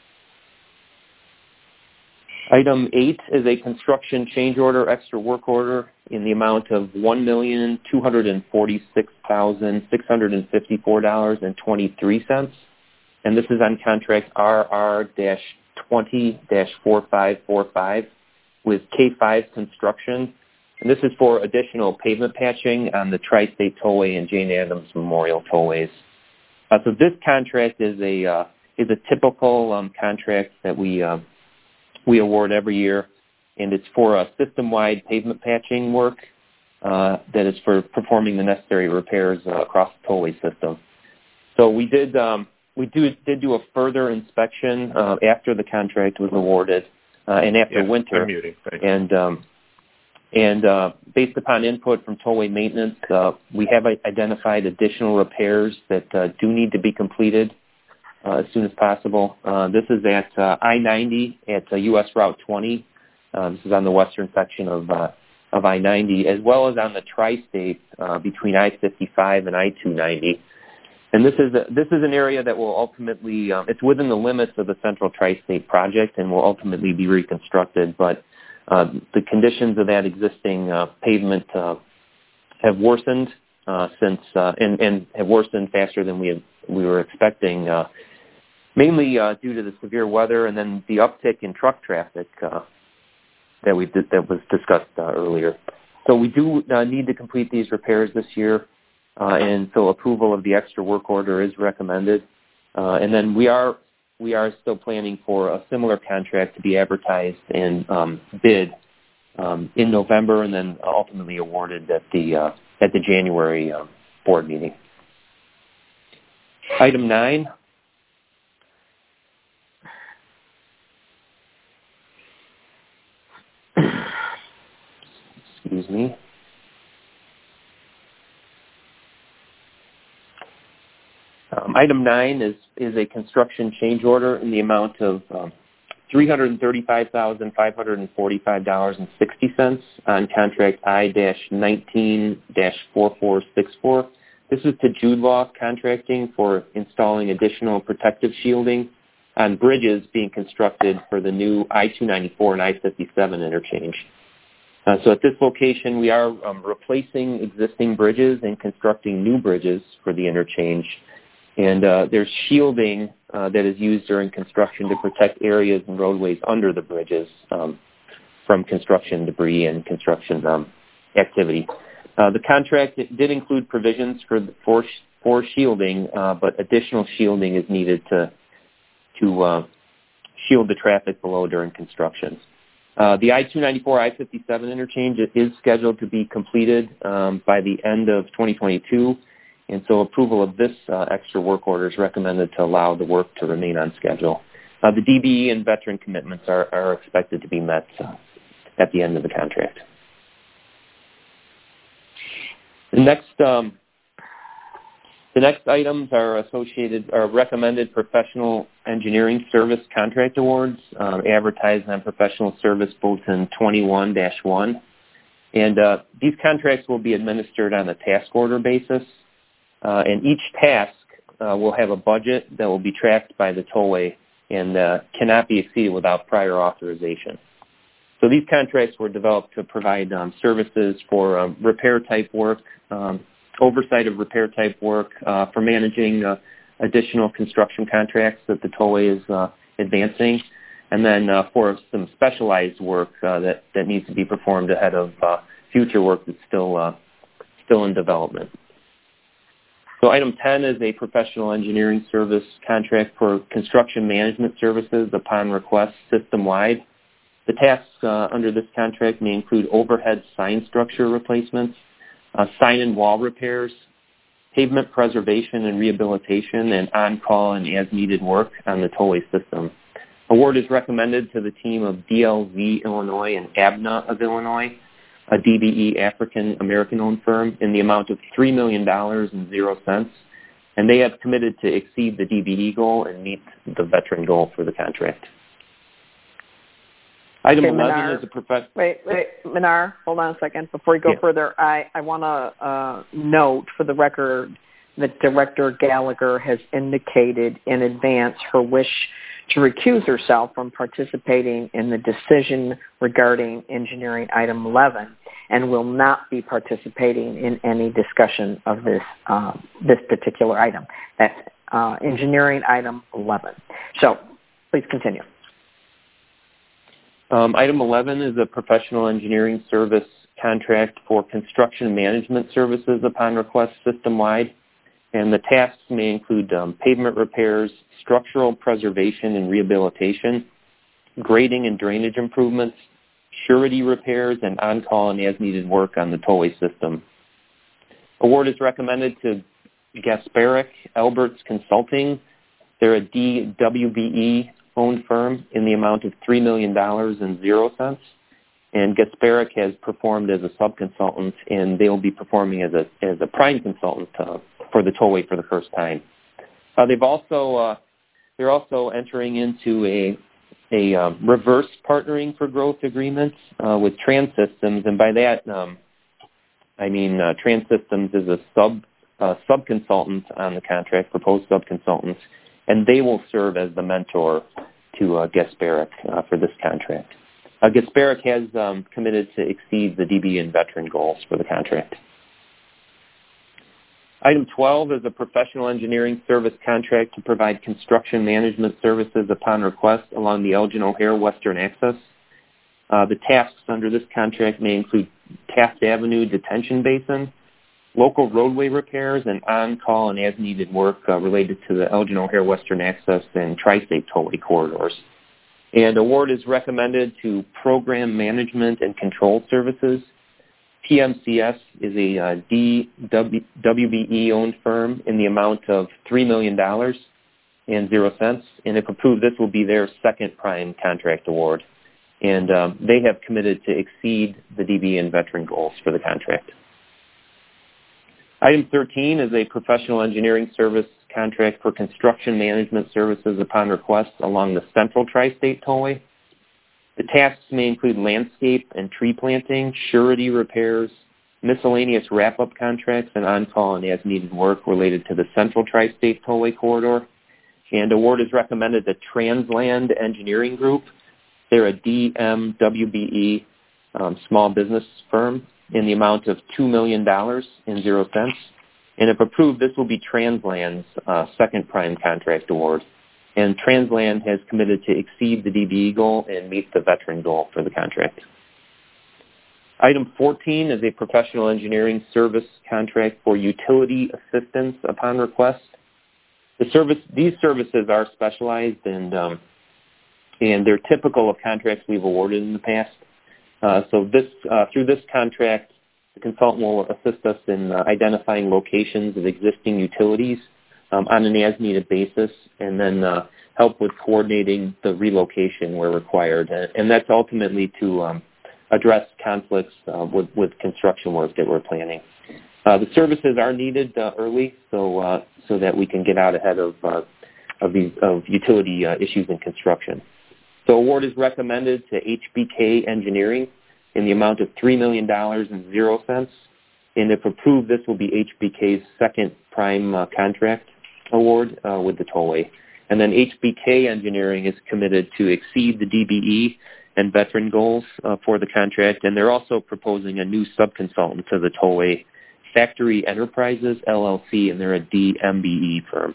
Item eight is a construction change order, extra work order in the amount of one million two hundred forty-six thousand six hundred fifty-four dollars and twenty-three cents. And this is on contract R R twenty dash four five four five with K five Construction. And this is for additional pavement patching on the Tri-State Tollway and Jane Addams Memorial Tollways. Uh, so this contract is a uh, is a typical um, contract that we uh, we award every year, and it's for a system-wide pavement patching work uh, that is for performing the necessary repairs uh, across the tollway system. So we did um, we do did do a further inspection uh, after the contract was awarded uh, and after yeah, winter, I'm muting. and um, and uh, based upon input from tollway maintenance, uh, we have identified additional repairs that uh, do need to be completed Uh, as soon as possible. Uh, this is at uh, I ninety at uh, U S Route twenty. Uh, this is on the western section of uh, of I ninety, as well as on the Tri-State uh, between I fifty-five and I two ninety. And this is a, this is an area that will ultimately, um, it's within the limits of the Central Tri-State project and will ultimately be reconstructed. But uh, the conditions of that existing uh, pavement uh, have worsened uh, since uh, and, and have worsened faster than we had, we were expecting. Uh, mainly uh, due to the severe weather and then the uptick in truck traffic uh, that we did, that was discussed uh, earlier. So we do uh, need to complete these repairs this year, uh, and so approval of the extra work order is recommended. Uh, and then we are we are still planning for a similar contract to be advertised and um, bid um, in November, and then ultimately awarded at the uh, at the January uh, board meeting. Item nine. Excuse me. Um, item nine is, is a construction change order in the amount of um, three hundred thirty-five thousand five hundred forty-five dollars and sixty cents on contract I nineteen four four six four. This is to Jude Law Contracting for installing additional protective shielding on bridges being constructed for the new I two ninety-four and I fifty-seven interchange. Uh, so at this location, we are um, replacing existing bridges and constructing new bridges for the interchange. And uh, there's shielding uh, that is used during construction to protect areas and roadways under the bridges um, from construction debris and construction um, activity. Uh, the contract did include provisions for for, for shielding, uh, but additional shielding is needed to to uh, shield the traffic below during construction. Uh, the I two ninety-four I fifty-seven interchange is scheduled to be completed um, by the end of twenty twenty-two, and so approval of this uh, extra work order is recommended to allow the work to remain on schedule. Uh, the D B E and veteran commitments are, are expected to be met uh, at the end of the contract. The next, um, the next items are associated, are recommended professional engineering service contract awards, um, advertised on Professional Service Bulletin twenty-one dash one. And uh, these contracts will be administered on a task order basis. Uh, and each task uh, will have a budget that will be tracked by the tollway and uh, cannot be exceeded without prior authorization. So these contracts were developed to provide um, services for um, repair-type work, um, oversight of repair-type work, uh, for managing uh, additional construction contracts that the tollway is uh, advancing, and then uh, for some specialized work uh, that, that needs to be performed ahead of uh, future work that's still, uh, still in development. So item ten is a professional engineering service contract for construction management services upon request system-wide. The tasks uh, under this contract may include overhead sign structure replacements, uh, sign and wall repairs, pavement preservation and rehabilitation, and on-call and as-needed work on the tollway system. Award is recommended to the team of D L V Illinois and A B N A of Illinois, a D B E African-American-owned firm, in the amount of three million dollars and zero cents. And they have committed to exceed the D B E goal and meet the veteran goal for the contract. Item okay, eleven Minar, is a professional. Wait, wait, Minar, hold on a second. Before you go yeah. further, I, I want to uh, note for the record that Director Gallagher has indicated in advance her wish to recuse herself from participating in the decision regarding engineering item eleven and will not be participating in any discussion of this uh, this particular item. That's uh, engineering item eleven. So please continue. Um, item eleven is a professional engineering service contract for construction management services upon request system-wide. And the tasks may include um, pavement repairs, structural preservation and rehabilitation, grading and drainage improvements, surety repairs, and on-call and as-needed work on the tollway system. Award is recommended to Gasparic Alberts Consulting. They're a D W B E-owned firm in the amount of three million dollars and zero cents. And Gasparic has performed as a subconsultant, and they will be performing as a as a prime consultant uh, for the tollway for the first time. Uh, they've also uh, they're also entering into a a um, reverse partnering for growth agreement uh, with Transsystems, and by that um, I mean uh, Transsystems is a sub uh, subconsultant on the contract, proposed subconsultant, and they will serve as the mentor to uh, Gasparic uh, for this contract. Uh, Gasparic has um, committed to exceed the D B and veteran goals for the contract. Item twelve is a professional engineering service contract to provide construction management services upon request along the Elgin O'Hare Western Access. Uh, the tasks under this contract may include Taft Avenue Detention Basin, local roadway repairs, and on-call and as-needed work uh, related to the Elgin O'Hare Western Access and Tri-State Tollway corridors. And award is recommended to Program Management and Control Services. P M C S is a uh, D W B E-owned firm in the amount of three million dollars and zero cents. And if approved, this will be their second prime contract award. And um, they have committed to exceed the D B and veteran goals for the contract. Item thirteen is a professional engineering service contract for construction management services upon request along the Central Tri-State Tollway. The tasks may include landscape and tree planting, surety repairs, miscellaneous wrap-up contracts, and on-call and as-needed work related to the Central Tri-State Tollway corridor. And award is recommended to Transland Engineering Group. They're a D M W B E um, small business firm in the amount of two million dollars and zero cents. And if approved, this will be Transland's uh, second prime contract award. And Transland has committed to exceed the D B E goal and meet the veteran goal for the contract. Item fourteen is a professional engineering service contract for utility assistance upon request. The service, these services are specialized and um, and they're typical of contracts we've awarded in the past. Uh, so this uh, through this contract, the consultant will assist us in uh, identifying locations of existing utilities um, on an as-needed basis, and then uh, help with coordinating the relocation where required. And, and that's ultimately to um, address conflicts uh, with, with construction work that we're planning. Uh, the services are needed uh, early, so uh, so that we can get out ahead of uh, of these of utility uh, issues in construction. So award is recommended to H B K Engineering in the amount of three million dollars and zero cents. And if approved, this will be H B K's second prime uh, contract award uh, with the tollway. And then H B K Engineering is committed to exceed the D B E and veteran goals uh, for the contract. And they're also proposing a new subconsultant to the tollway, Factory Enterprises, L L C, and they're a D M B E firm.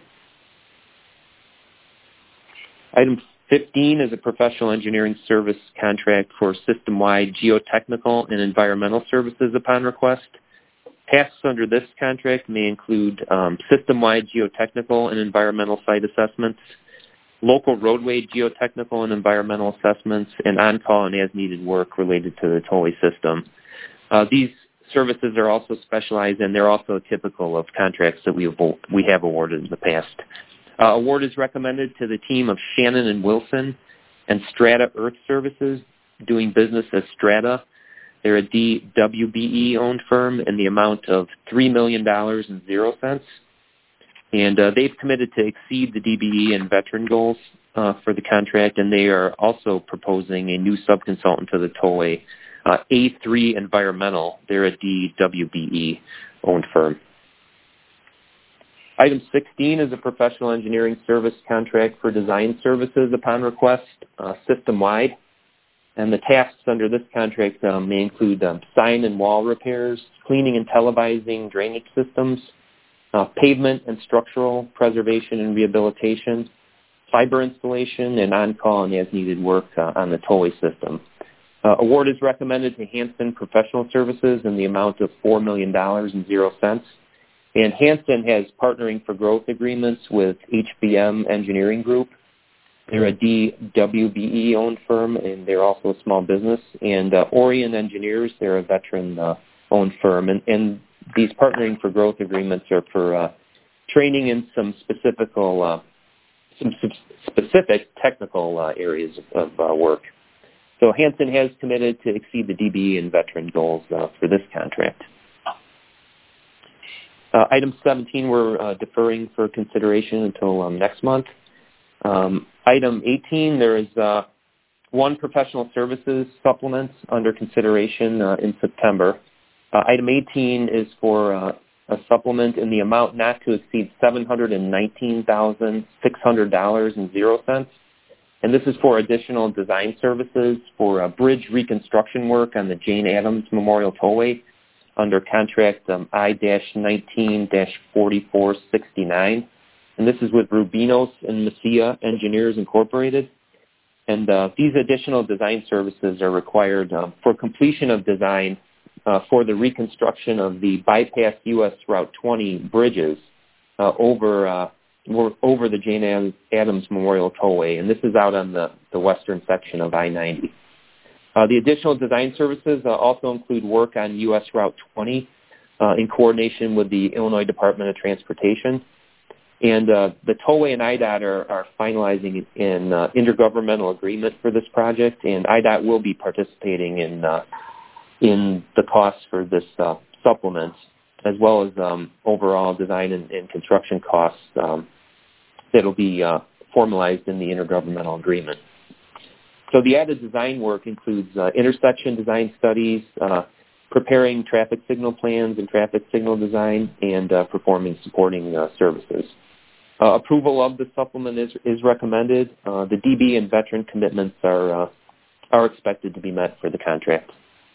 Item fifteen is a professional engineering service contract for system-wide geotechnical and environmental services upon request. Tasks under this contract may include um, system-wide geotechnical and environmental site assessments, local roadway geotechnical and environmental assessments, and on-call and as-needed work related to the tollway system. Uh, these services are also specialized, and they're also typical of contracts that we have, we have awarded in the past. Uh, award is recommended to the team of Shannon and Wilson and Strata Earth Services, doing business as Strata. They're a D W B E-owned firm in the amount of three million dollars and zero cents. And uh, they've committed to exceed the D B E and veteran goals uh, for the contract, and they are also proposing a new subconsultant to the tollway, uh, A three Environmental. They're a D W B E-owned firm. Item sixteen is a professional engineering service contract for design services upon request, uh, system-wide. And the tasks under this contract um, may include um, sign and wall repairs, cleaning and televising drainage systems, uh, pavement and structural preservation and rehabilitation, fiber installation, and on-call and as-needed work uh, on the tollway system. Uh, award is recommended to Hanson Professional Services in the amount of four million dollars and zero cents. And Hanson has partnering for growth agreements with H B M Engineering Group. They're a D W B E-owned firm, and they're also a small business. And uh, Orion Engineers, they're a veteran-owned uh, firm. And, and these partnering for growth agreements are for uh, training in some specific, uh, some specific technical uh, areas of, of uh, work. So Hanson has committed to exceed the D B E and veteran goals uh, for this contract. Uh, item seventeen, we're uh, deferring for consideration until um, next month. Um, item eighteen, there is uh, one professional services supplement under consideration uh, in September. Uh, item eighteen is for uh, a supplement in the amount not to exceed seven hundred nineteen thousand six hundred dollars and zero cents. And this is for additional design services for uh, bridge reconstruction work on the Jane Addams Memorial Tollway under contract um, I nineteen forty-four sixty-nine. And this is with Rubinos and Messia Engineers Incorporated. And uh, these additional design services are required um, for completion of design uh, for the reconstruction of the bypass U S Route twenty bridges uh, over uh, over the Jane Addams Memorial Tollway. And this is out on the, the western section of I ninety. Uh, the additional design services uh, also include work on U S Route twenty uh, in coordination with the Illinois Department of Transportation. And uh, the Tollway and I D O T are, are finalizing an uh, intergovernmental agreement for this project, and I D O T will be participating in uh, in the costs for this uh, supplement. as well as um, overall design and, and construction costs um, that will be uh, formalized in the intergovernmental agreement. So the added design work includes uh, intersection design studies, uh, preparing traffic signal plans and traffic signal design, and uh, performing supporting uh, services. Uh, approval of the supplement is, is recommended. Uh, the D B and veteran commitments are uh, are expected to be met for the contract.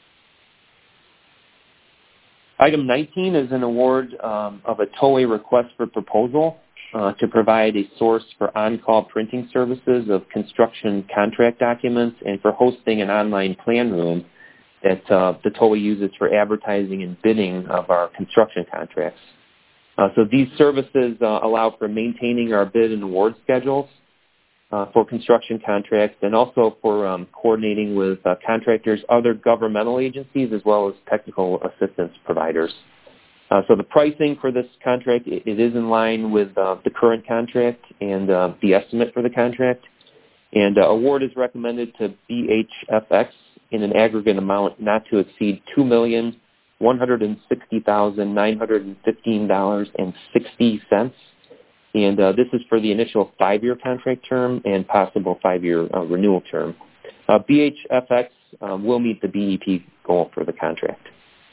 Item nineteen is an award um, of a tollway request for proposal uh, to provide a source for on-call printing services of construction contract documents and for hosting an online plan room that uh, the tollway uses for advertising and bidding of our construction contracts. Uh, so these services uh, allow for maintaining our bid and award schedules uh, for construction contracts and also for um, coordinating with uh, contractors, other governmental agencies, as well as technical assistance providers. Uh, so the pricing for this contract, it, it is in line with uh, the current contract and uh, the estimate for the contract. And uh, award is recommended to B H F X in an aggregate amount not to exceed two million dollars one hundred sixty thousand nine hundred fifteen dollars and sixty cents. And uh, this is for the initial five-year contract term and possible five-year uh, renewal term. Uh, B H F X um, will meet the B E P goal for the contract.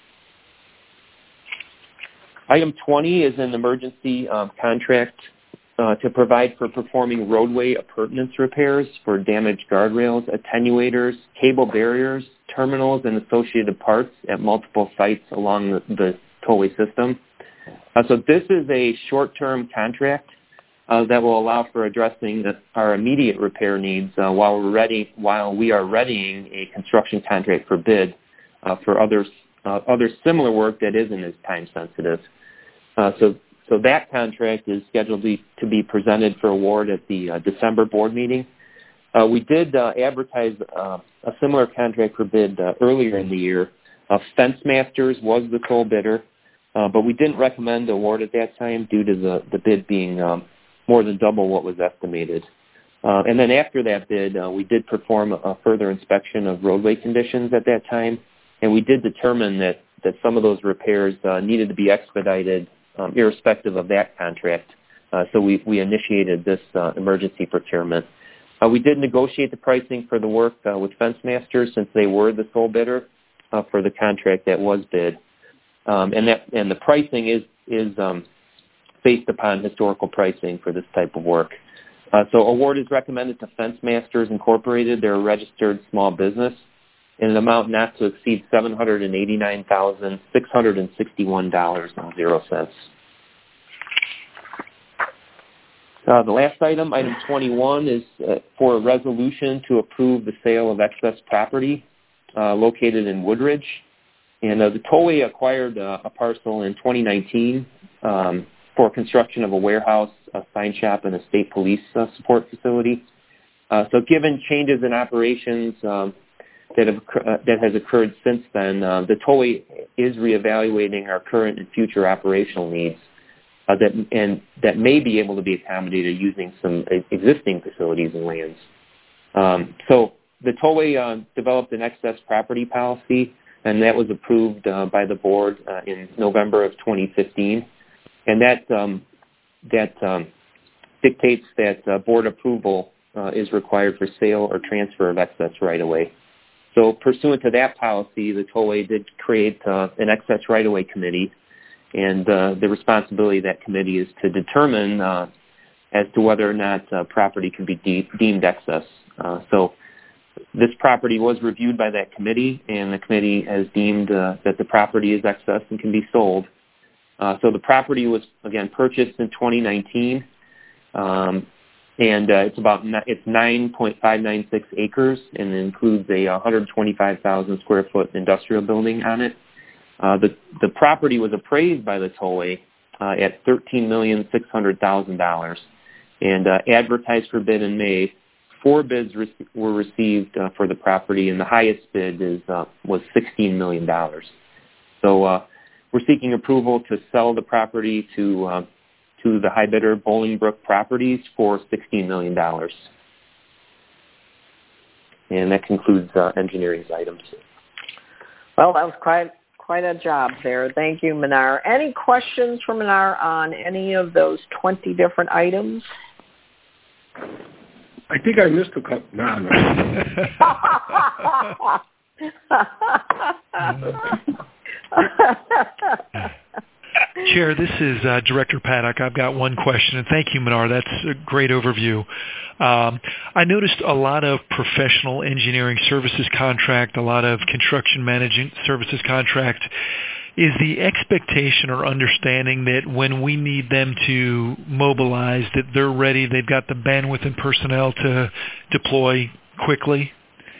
Item twenty is an emergency um, contract uh, to provide for performing roadway appurtenance repairs for damaged guardrails, attenuators, cable barriers, terminals, and associated parts at multiple sites along the, the tollway system. Uh, so this is a short-term contract uh, that will allow for addressing the, our immediate repair needs uh, while we're ready, while we are readying a construction contract for bid uh, for other uh, other similar work that isn't as time-sensitive. Uh, so, so that contract is scheduled to be, to be presented for award at the uh, December board meeting. Uh, we did uh, advertise uh, a similar contract for bid uh, earlier in the year. Uh, Fence Masters was the sole bidder, uh, but we didn't recommend award at that time due to the, the bid being um, more than double what was estimated. Uh, and then after that bid, uh, we did perform a further inspection of roadway conditions at that time, and we did determine that, that some of those repairs uh, needed to be expedited um, irrespective of that contract. Uh, so we, we initiated this uh, emergency procurement. Uh, we did negotiate the pricing for the work uh, with Fence Masters since they were the sole bidder uh, for the contract that was bid, um, and that and the pricing is is um, based upon historical pricing for this type of work. Uh, so award is recommended to Fence Masters Incorporated. They're a registered small business in an amount not to exceed seven hundred eighty-nine thousand six hundred sixty-one dollars and zero cents. Uh, the last item, item twenty-one, is uh, for a resolution to approve the sale of excess property uh, located in Woodridge. And uh, the tollway acquired uh, a parcel in twenty nineteen um, for construction of a warehouse, a sign shop, and a state police uh, support facility. Uh, so given changes in operations um, that, have, uh, that has occurred since then, uh, the tollway is reevaluating our current and future operational needs. Uh, that and that may be able to be accommodated using some existing facilities and lands. Um, so the tollway uh, developed an excess property policy, and that was approved uh, by the board uh, in November of twenty fifteen. And that um, that um, dictates that uh, board approval uh, is required for sale or transfer of excess right-of-way. So pursuant to that policy, the tollway did create uh, an excess right-of-way committee. And uh, the responsibility of that committee is to determine uh, as to whether or not uh, property can be de- deemed excess. Uh, so this property was reviewed by that committee, and the committee has deemed uh, that the property is excess and can be sold. Uh, so the property was, again, purchased in twenty nineteen, um, and uh, it's about it's nine point five nine six acres, and it includes a one hundred twenty-five thousand square foot industrial building on it. Uh, the, the property was appraised by the tollway uh, at thirteen million six hundred thousand dollars and uh, advertised for bid in May. Four bids re- were received uh, for the property, and the highest bid is uh, was sixteen million dollars. So uh, we're seeking approval to sell the property to uh, to the high bidder, Bolingbrook Properties, for sixteen million dollars. And that concludes uh, engineering's items. Well, that was quite quite a job there. Thank you, Minar. Any questions for Minar on any of those twenty different items? I think I missed a couple. No, no. Chair, this is uh, Director Paddock. I've got one question, and thank you, Minar. That's a great overview. Um, I noticed a lot of professional engineering services contract, a lot of construction management services contract. Is the expectation or understanding that when we need them to mobilize, that they're ready, they've got the bandwidth and personnel to deploy quickly?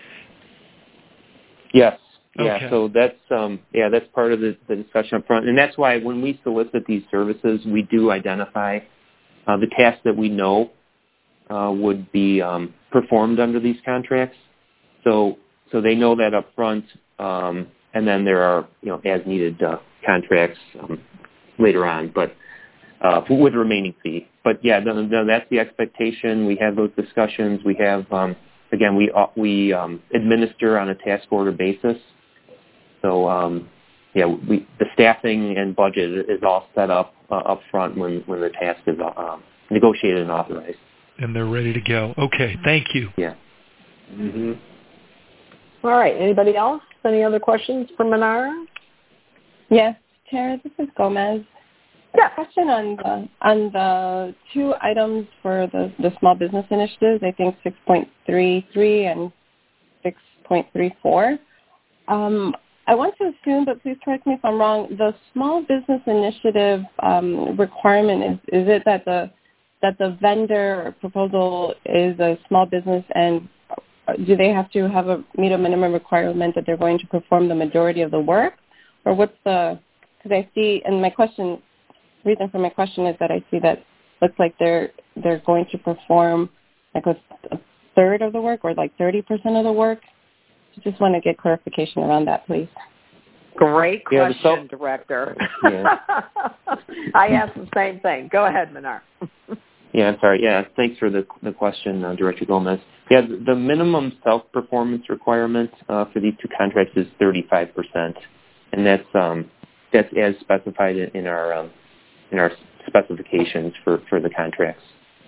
Yes. Yeah, okay. so that's um, yeah, that's part of the, the discussion up front, and that's why when we solicit these services, we do identify uh, the tasks that we know uh, would be um, performed under these contracts. So so they know that up front, um, and then there are you know as needed uh, contracts um, later on, but uh, with a remaining fee. But yeah, no, no, that's the expectation. We have those discussions. We have um, again we we um, administer on a task order basis. So, um, yeah, we, the staffing and budget is all set up uh, up front when, when the task is uh, negotiated and authorized. And they're ready to go. Okay, thank you. Yeah. Mm-hmm. All right. Anybody else? Any other questions for Minar? Yes, Chair, this is Gomez. Yeah. Question on the, on the two items for the, the small business initiatives, I think six point three three and six point three four. Um, I want to assume, but please correct me if I'm wrong, the small business initiative um, requirement, is, is it that the that the vendor proposal is a small business, and do they have to have a meet a minimum requirement that they're going to perform the majority of the work? Or what's the, because I see, and my question, reason for my question is that I see that looks like they're they're going to perform like a, a third of the work or like thirty percent of the work. Just want to get clarification around that, please. Great question, yeah, self- Director. Yeah. I asked the same thing. Go ahead, Minar. Yeah, I'm sorry. Yeah, thanks for the the question, uh, Director Gomez. Yeah, the, the minimum self-performance requirement uh, for these two contracts is thirty-five percent, and that's um, that's as specified in our um, in our specifications for, for the contracts.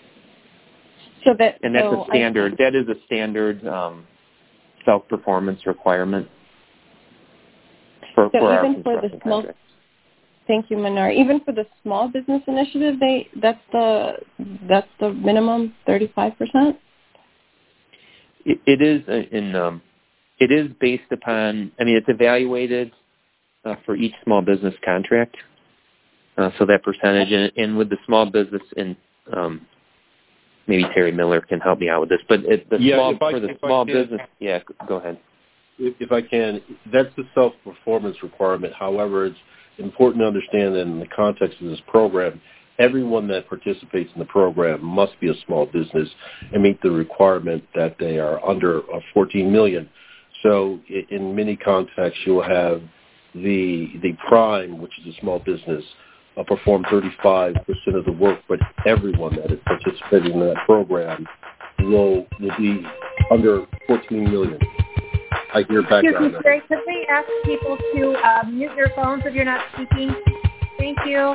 So that and that's so a standard. I, that is a standard. Um, self-performance requirement for, so for even our for the small, contracts. Thank you, Minar. Even for the small business initiative, they that's the that's the minimum thirty-five percent. It, it is in um, it is based upon. I mean, it's evaluated uh, for each small business contract. Uh, so that percentage, and, and with the small business in. Um, Maybe Terry Miller can help me out with this, but it, the yeah, small, I, for the small business, yeah, go ahead. If, if I can, that's the self-performance requirement. However, it's important to understand that in the context of this program, everyone that participates in the program must be a small business and meet the requirement that they are under fourteen million. So in many contexts, you'll have the the prime, which is a small business, Uh, perform thirty-five percent of the work, but everyone that is participating in that program will will be under fourteen million. I hear background. Excuse me, could we ask people to uh, mute their phones if you're not speaking? Thank you.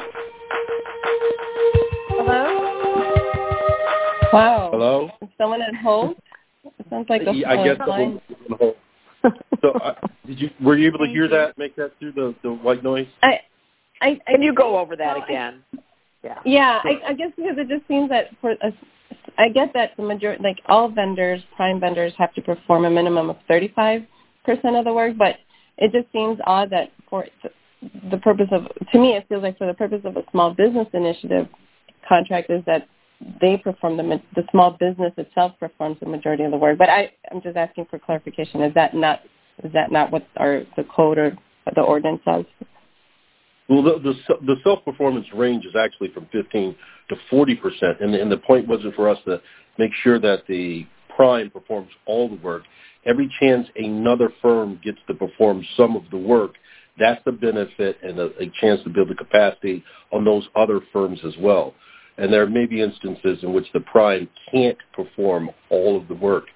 Hello? Wow. Hello? Is someone at hold? It sounds like a I guess line. on hold. So, uh, did you were you able to hear that? Make that through the, the white noise? I, I, I Can you go over that well, again? I, yeah. Yeah, I, I guess because it just seems that for a, I get that the majority, like all vendors, prime vendors, have to perform a minimum of thirty-five percent of the work, but it just seems odd that for the purpose of, to me, it feels like for the purpose of a small business initiative contract is that they perform the the small business itself performs the majority of the work. But I, I'm just asking for clarification. Is that not is that not what our the code or the ordinance says? Well, the, the, the self-performance range is actually from fifteen to forty percent, and, and the point wasn't for us to make sure that the prime performs all the work. Every chance another firm gets to perform some of the work, that's a benefit and a, a chance to build the capacity on those other firms as well. And there may be instances in which the prime can't perform all of the work.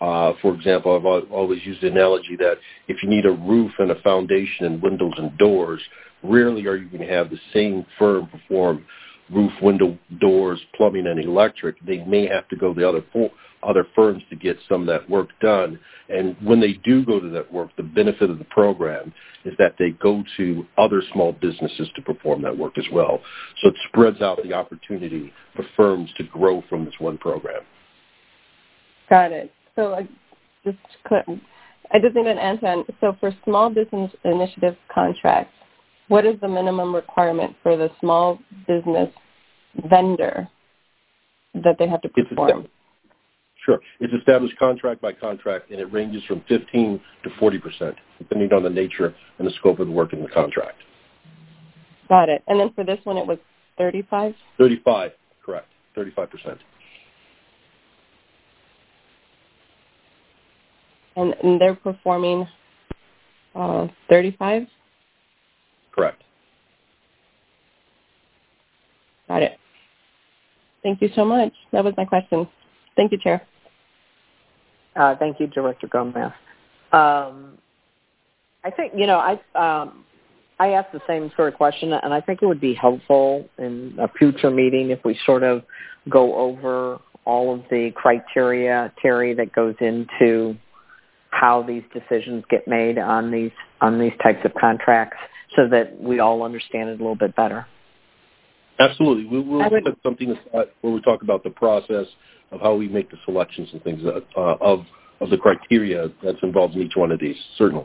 Uh, for example, I've always used the analogy that if you need a roof and a foundation and windows and doors, rarely are you going to have the same firm perform roof, window, doors, plumbing, and electric. They may have to go to other other firms to get some of that work done. And when they do go to that work, the benefit of the program is that they go to other small businesses to perform that work as well. So it spreads out the opportunity for firms to grow from this one program. Got it. So I just I just need an answer on, so for small business initiative contracts, what is the minimum requirement for the small business vendor that they have to perform? Sure. It's established contract by contract, and it ranges from fifteen to forty percent, depending on the nature and the scope of the work in the contract. Got it. And then for this one, it was thirty-five? thirty-five, correct. thirty-five percent. And, and they're performing uh, thirty-five? Correct. Got it. Thank you so much. That was my question. Thank you, Chair. Uh, thank you, Director Gomez. Um, I think, you know, I um, I asked the same sort of question, and I think it would be helpful in a future meeting if we sort of go over all of the criteria, Terry, that goes into how these decisions get made on these on these types of contracts, so that we all understand it a little bit better. Absolutely. We, we'll would, put something aside where we talk about the process of how we make the selections and things uh, of of the criteria that's involved in each one of these, certainly.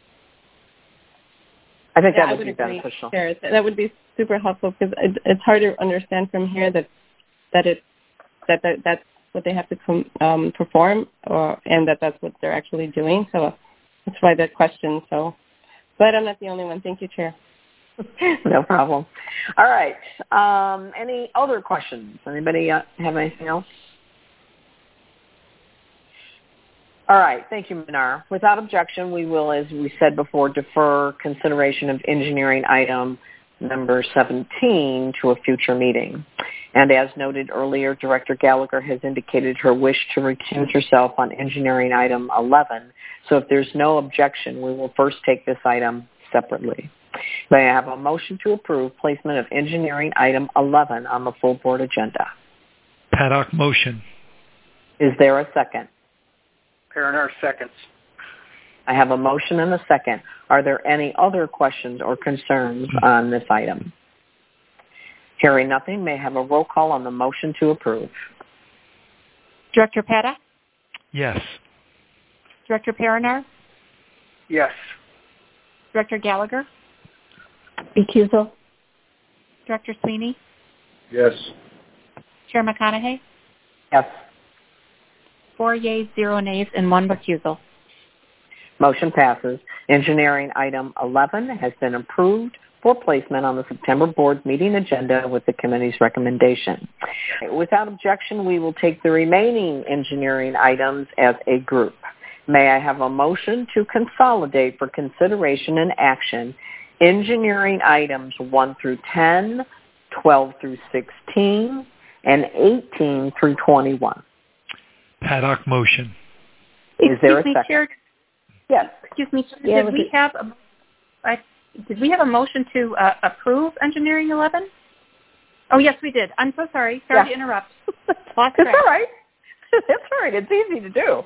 I think yeah, that would, would be agree. beneficial. Sure. That would be super helpful, because it, it's hard to understand from here that that it that, that that's what they have to com, um, perform, or and that that's what they're actually doing. So that's why that question. So, but I'm not the only one. Thank you, Chair. No problem. All right. Um, any other questions? Anybody uh, have anything else? All right. Thank you, Minar. Without objection, we will, as we said before, defer consideration of engineering item number seventeen to a future meeting. And as noted earlier, Director Gallagher has indicated her wish to recuse herself on engineering item eleven. So if there's no objection, we will first take this item separately. May I have a motion to approve placement of engineering item eleven on the full board agenda? Paddock motion. Is there a second? Perriner seconds. I have a motion and a second. Are there any other questions or concerns on this item? Hearing nothing, may I have a roll call on the motion to approve? Director Paddock? Yes. Director Perriner? Yes. Director Gallagher? Recusal. Director Sweeney? Yes. Chair McConaughey? Yes. Four yeas, zero nays, and one recusal. Motion passes. Engineering item eleven has been approved for placement on the September board meeting agenda with the committee's recommendation. Without objection, we will take the remaining engineering items as a group. May I have a motion to consolidate for consideration and action engineering items one through ten, twelve through sixteen, and eighteen through twenty-one? Paddock motion. Is there a Excuse me, second? Chair, yes. Excuse me, Yeah, did we it- have a, I, did we have a motion to uh, approve engineering eleven? Oh, yes, we did. I'm so sorry. Sorry Yeah. to interrupt. It's all right. It's all right. It's easy to do.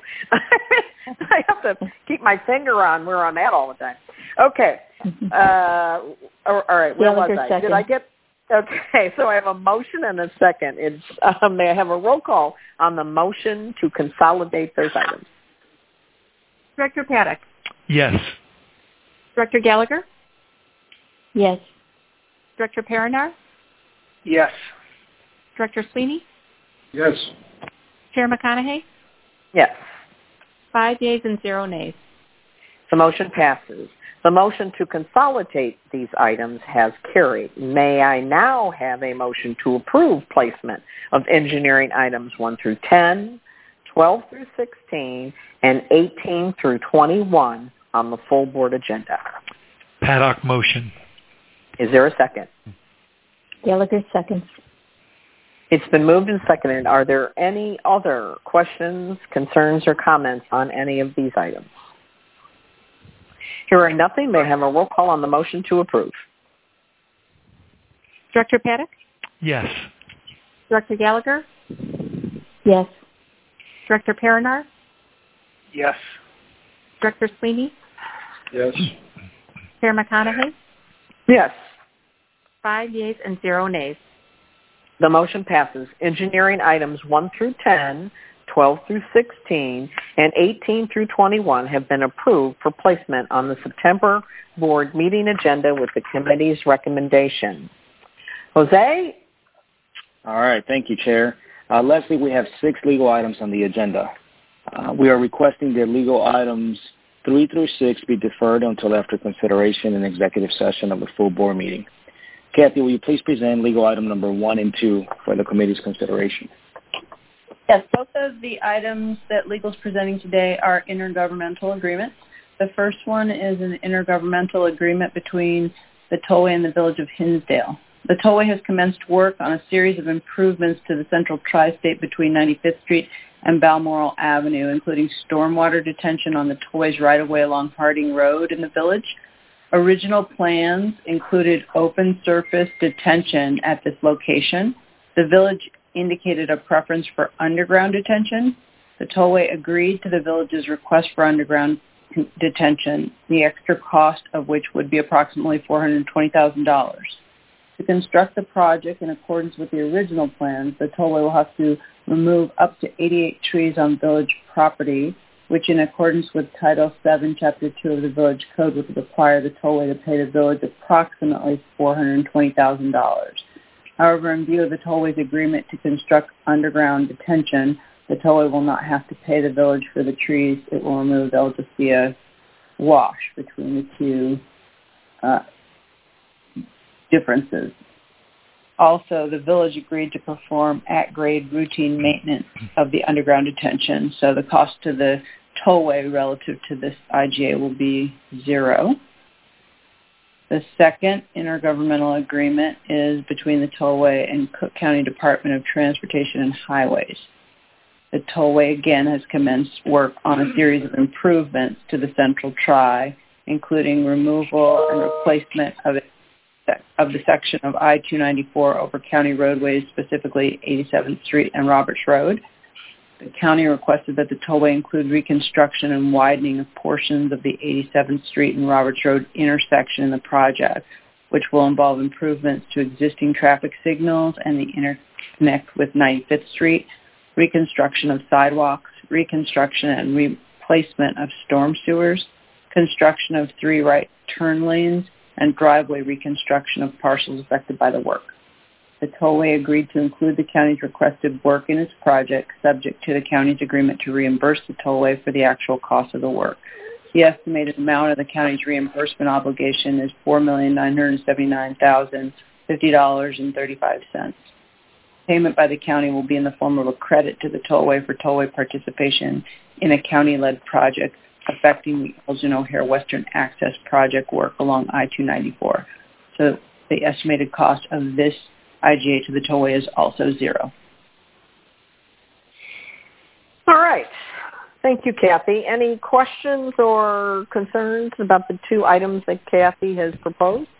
I have to keep my finger on where I'm at all the time. Okay. Uh, all right. Where was I? Second. Did I get? Okay. So I have a motion and a second. It's um, may I have a roll call on the motion to consolidate those items? Director Paddock? Yes. Director Gallagher? Yes. Director Perriner? Yes. Director Sweeney? Yes. Chair McConaughey? Yes. Five yeas and zero nays. The motion passes. The motion to consolidate these items has carried. May I now have a motion to approve placement of engineering items one through ten, twelve through sixteen, and eighteen through twenty-one on the full board agenda? Paddock motion. Is there a second? Gallagher seconds. It's been moved and seconded. Are there any other questions, concerns, or comments on any of these items? Hearing nothing, may I have a roll call on the motion to approve? Director Paddock? Yes. Director Gallagher? Yes. Director Perinar? Yes. Director Sweeney? Yes. Chair McConaughey? Yes. Five yeas and zero nays. The motion passes. Engineering items one through ten, twelve through sixteen, and eighteen through twenty-one have been approved for placement on the September board meeting agenda with the committee's recommendation. Jose? All right. Thank you, Chair. Uh, Leslie, we have six legal items on the agenda. Uh, we are requesting that legal items three through six be deferred until after consideration in executive session of the full board meeting. Kathy, will you please present legal item number one and two for the committee's consideration? Yes, both of the items that legal is presenting today are intergovernmental agreements. The first one is an intergovernmental agreement between the Tollway and the Village of Hinsdale. The Tollway has commenced work on a series of improvements to the central tri-state between ninety-fifth Street and Balmoral Avenue, including stormwater detention on the Tollway's right-of-way along Harding Road in the village. Original plans included open surface detention at this location. The village indicated a preference for underground detention. The Tollway agreed to the village's request for underground detention, the extra cost of which would be approximately four hundred twenty thousand dollars. To construct the project in accordance with the original plans, the Tollway will have to remove up to eighty-eight trees on village property, which in accordance with Title seven, Chapter two of the Village Code would require the Tollway to pay the village approximately four hundred twenty thousand dollars. However, in view of the Tollway's agreement to construct underground detention, the Tollway will not have to pay the village for the trees it will remove. There will just be a wash between the two uh, differences. Also, the village agreed to perform at-grade routine maintenance of the underground detention, so the cost to the Tollway relative to this I G A will be zero. The second intergovernmental agreement is between the Tollway and Cook County Department of Transportation and Highways. The Tollway, again, has commenced work on a series of improvements to the Central Tri, including removal and replacement of it of the section of I two ninety-four over county roadways, specifically eighty-seventh Street and Roberts Road. The county requested that the Tollway include reconstruction and widening of portions of the eighty-seventh Street and Roberts Road intersection in the project, which will involve improvements to existing traffic signals and the interconnect with ninety-fifth Street, reconstruction of sidewalks, reconstruction and replacement of storm sewers, construction of three right turn lanes, and driveway reconstruction of parcels affected by the work. The Tollway agreed to include the county's requested work in its project, subject to the county's agreement to reimburse the Tollway for the actual cost of the work. The estimated amount of the county's reimbursement obligation is four million nine hundred seventy-nine thousand fifty dollars and thirty-five cents. Payment by the county will be in the form of a credit to the Tollway for Tollway participation in a county-led project affecting the Elgin O'Hare Western Access Project work along I two ninety-four. So the estimated cost of this I G A to the Tollway is also zero. All right. Thank you, Kathy. Any questions or concerns about the two items that Kathy has proposed?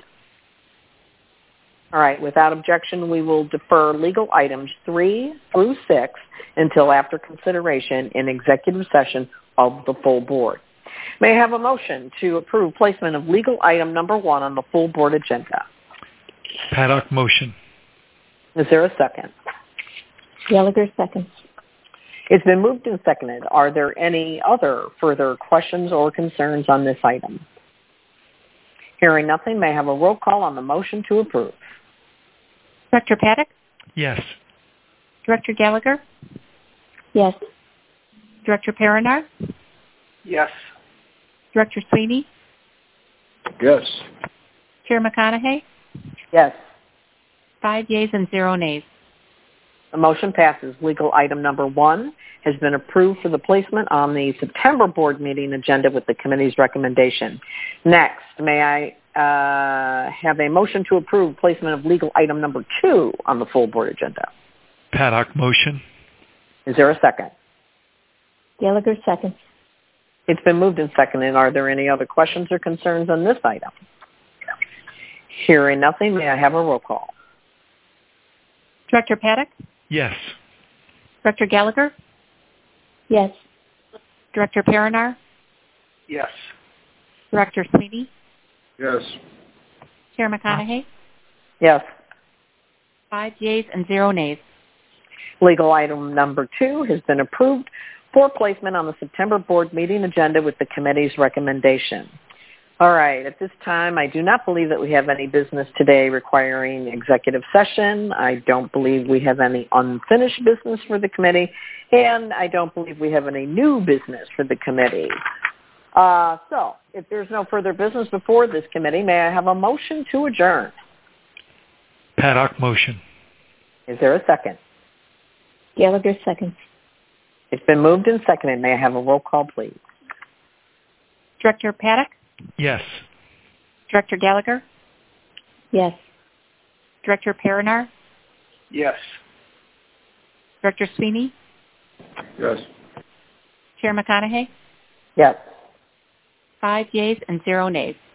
All right. Without objection, we will defer legal items three through six until after consideration in executive session of the full board. May I have a motion to approve placement of legal item number one on the full board agenda? Paddock motion. Is there a second? Gallagher second. It's been moved and seconded. Are there any other further questions or concerns on this item? Hearing nothing, may I have a roll call on the motion to approve? Director Paddock? Yes. Director Gallagher? Yes. Director Perinar? Yes. Director Sweeney? Yes. Chair McConaughey? Yes. Five yeas and zero nays. The motion passes. Legal item number one has been approved for the placement on the September board meeting agenda with the committee's recommendation. Next, may I uh, have a motion to approve placement of legal item number two on the full board agenda? Paddock, motion. Is there a second? Gallagher, second. It's been moved and seconded. Are there any other questions or concerns on this item? Hearing nothing, may I have a roll call? Director Paddock? Yes. Director Gallagher? Yes. Director Perinar? Yes. Director Sweeney? Yes. Chair McConaughey? Yes. Five yeas and zero nays. Legal item number two has been approved for placement on the September board meeting agenda with the committee's recommendation. All right, at this time, I do not believe that we have any business today requiring executive session. I don't believe we have any unfinished business for the committee, and I don't believe we have any new business for the committee. Uh, so, if there's no further business before this committee, may I have a motion to adjourn? Paddock, motion. Is there a second? Gallagher, second. It's been moved and seconded. May I have a roll call, please? Director Paddock? Yes. Director Gallagher? Yes. Director Perinar? Yes. Director Sweeney? Yes. Chair McConaughey? Yes. Five yeas and zero nays.